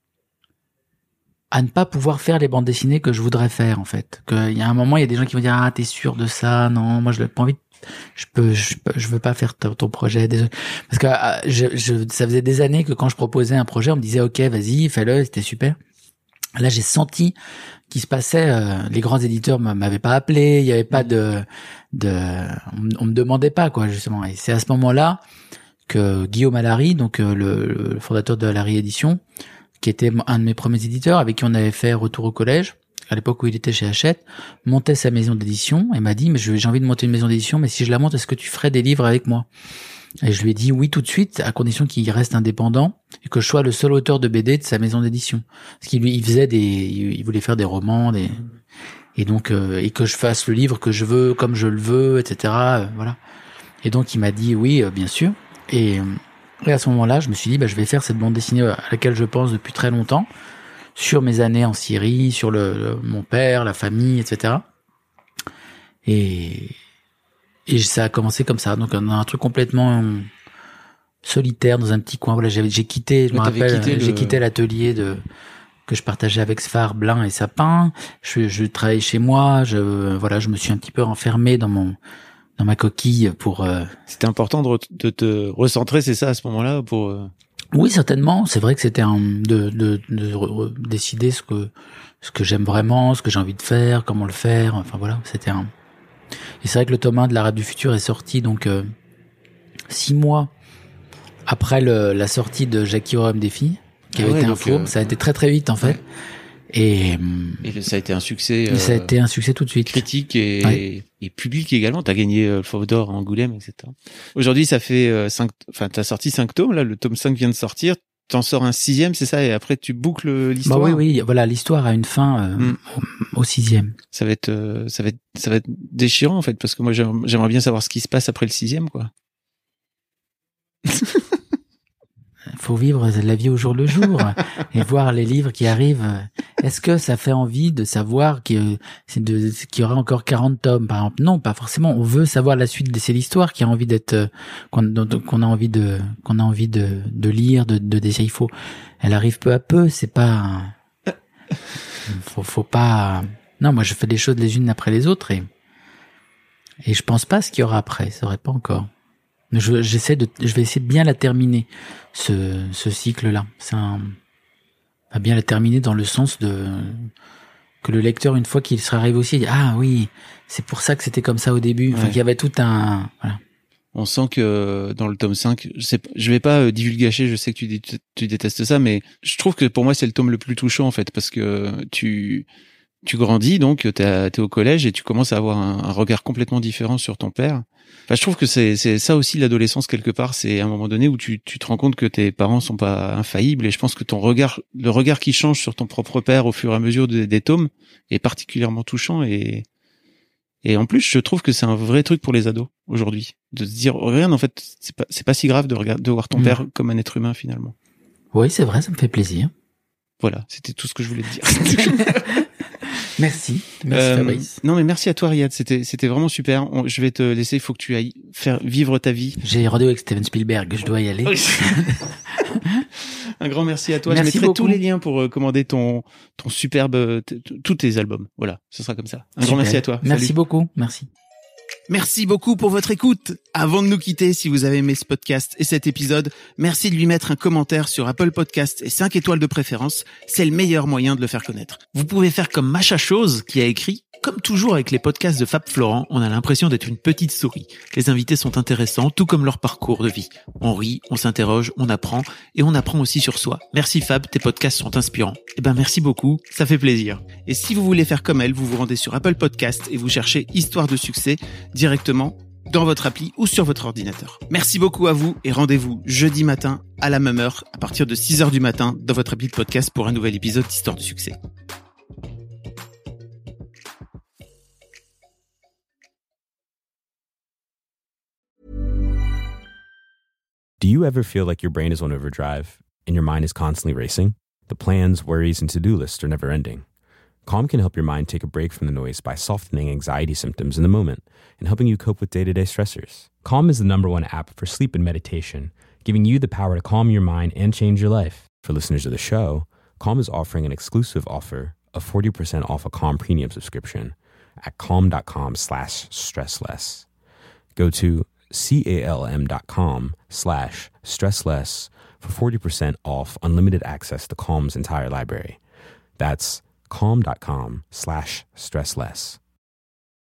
à ne pas pouvoir faire les bandes dessinées que je voudrais faire, en fait. Qu'il y a un moment, il y a des gens qui vont dire, ah, t'es sûr de ça? Non, moi, je n'ai pas envie, de... je peux, je, je veux pas faire ton, ton projet. Désolé. Parce que, euh, je, je, ça faisait des années que quand je proposais un projet, on me disait, ok, vas-y, fais-le, c'était super. Là, j'ai senti qu'il se passait, euh, les grands éditeurs m'avaient pas appelé, il y avait pas de, de, on, on me demandait pas, quoi, justement. Et c'est à ce moment-là que Guillaume Allary, donc, euh, le, le fondateur de Allary Éditions, qui était un de mes premiers éditeurs, avec qui on avait fait Retour au collège, à l'époque où il était chez Hachette, montait sa maison d'édition et m'a dit, mais j'ai envie de monter une maison d'édition, mais si je la monte, est-ce que tu ferais des livres avec moi? Et je lui ai dit oui tout de suite, à condition qu'il reste indépendant et que je sois le seul auteur de B D de sa maison d'édition. Parce qu'il lui, il faisait des, il voulait faire des romans, des, et donc, euh, et que je fasse le livre que je veux, comme je le veux, et cetera. Euh, voilà. Et donc il m'a dit oui, euh, bien sûr. Et, et à ce moment-là, je me suis dit, bah, je vais faire cette bande dessinée à laquelle je pense depuis très longtemps, sur mes années en Syrie, sur le, le mon père, la famille, et cetera. Et, et ça a commencé comme ça, donc un, un truc complètement solitaire dans un petit coin. Voilà, j'ai, j'ai quitté, je Mais me rappelle, quitté j'ai le... quitté l'atelier de que je partageais avec Sphare, Blin et Sapin. Je, je travaillais chez moi. Je, voilà, je me suis un petit peu renfermé dans mon, dans ma coquille pour. Euh... C'était important de, re- de te recentrer, c'est ça, à ce moment-là, pour. Euh... Oui, certainement. C'est vrai que c'était un, de, de, de, de décider ce que, ce que j'aime vraiment, ce que j'ai envie de faire, comment le faire. Enfin voilà, c'était un. Et c'est vrai que le tome un de La Rade du Futur est sorti donc euh, six mois après le, la sortie de Jackie Horreur des filles, qui ah avait ouais, été un donc, four. Euh... Ça a été très très vite en fait. Ouais. Et, et ça a été un succès. Euh, ça a été un succès tout de suite. Critique et, ouais. et public également. T'as gagné le Fauve d'Or à Angoulême, et cetera. Aujourd'hui, ça fait euh, cinq. Enfin, t'as sorti cinq tomes. Là, le tome cinq vient de sortir. T'en sors un sixième, c'est ça, et après tu boucles l'histoire. Bah oui, oui, voilà, l'histoire a une fin euh, mm. au, au sixième. Ça va être, euh, ça va être, ça va être déchirant en fait, parce que moi j'aimerais, j'aimerais bien savoir ce qui se passe après le sixième, quoi. Faut vivre la vie au jour le jour et voir les livres qui arrivent. Est-ce que ça fait envie de savoir qu'il y aura encore quarante tomes, par exemple? Non, pas forcément. On veut savoir la suite de c'est l'histoire qui a envie d'être, qu'on, qu'on a envie de, qu'on a envie de, de lire, de, de décider. Il faut, elle arrive peu à peu. C'est pas, faut, faut pas. Non, moi je fais les choses les unes après les autres et et je pense pas à ce qu'il y aura après. Ça aurait pas encore. Je, j'essaie de, je vais essayer de bien la terminer, ce, ce cycle-là. C'est un, à bien la terminer dans le sens de, que le lecteur, une fois qu'il sera arrivé aussi, dit, ah oui, c'est pour ça que c'était comme ça au début. Enfin, ouais. qu'il y avait tout un, voilà. On sent que dans le tome cinq, je sais, je vais pas divulgacher, je sais que tu, dé, tu détestes ça, mais je trouve que pour moi c'est le tome le plus touchant en fait, parce que tu, tu grandis, donc t'es, t'es au collège et tu commences à avoir un, un regard complètement différent sur ton père. Enfin, je trouve que c'est, c'est ça aussi l'adolescence quelque part. C'est à un moment donné où tu, tu te rends compte que tes parents sont pas infaillibles, et je pense que ton regard, le regard qui change sur ton propre père au fur et à mesure des, des tomes est particulièrement touchant. Et et en plus, je trouve que c'est un vrai truc pour les ados aujourd'hui, de se dire regarde, en fait, c'est pas c'est pas si grave de regarder, de voir ton mmh. père comme un être humain finalement. Oui, c'est vrai, ça me fait plaisir. Voilà, c'était tout ce que je voulais te dire. Merci, merci euh, Fabrice. Non mais merci à toi Riyad, c'était c'était vraiment super. On, je vais te laisser, il faut que tu ailles faire vivre ta vie. J'ai rendez-vous avec Steven Spielberg, je dois y aller. Un grand merci à toi. Merci je mettrai beaucoup. tous les liens pour euh, commander ton ton superbe t- t- tous tes albums. Voilà, ce sera comme ça. Un Super. grand merci à toi. Merci Salut. beaucoup, merci. Merci beaucoup pour votre écoute. Avant de nous quitter, si vous avez aimé ce podcast et cet épisode, merci de lui mettre un commentaire sur Apple Podcast et cinq étoiles de préférence. C'est le meilleur moyen de le faire connaître. Vous pouvez faire comme Macha Chose qui a écrit « Comme toujours avec les podcasts de Fab Florent, on a l'impression d'être une petite souris. Les invités sont intéressants, tout comme leur parcours de vie. On rit, on s'interroge, on apprend et on apprend aussi sur soi. Merci Fab, tes podcasts sont inspirants. » Eh ben merci beaucoup, ça fait plaisir. Et si vous voulez faire comme elle, vous vous rendez sur Apple Podcast et vous cherchez Histoire de succès directement dans votre appli ou sur votre ordinateur. Merci beaucoup à vous et rendez-vous jeudi matin à la même heure à partir de six heures du matin dans votre appli de podcast pour un nouvel épisode d'Histoire de succès. Do you ever feel like your brain is on overdrive and your mind is constantly racing? The plans, worries, and to-do lists are never ending. Calm can help your mind take a break from the noise by softening anxiety symptoms in the moment and helping you cope with day-to-day stressors. Calm is the number one app for sleep and meditation, giving you the power to calm your mind and change your life. For listeners of the show, Calm is offering an exclusive offer of forty percent off a Calm premium subscription at calm.com slash stressless. Go to calm.com slash stressless for forty percent off unlimited access to Calm's entire library. That's calm.com slash stressless.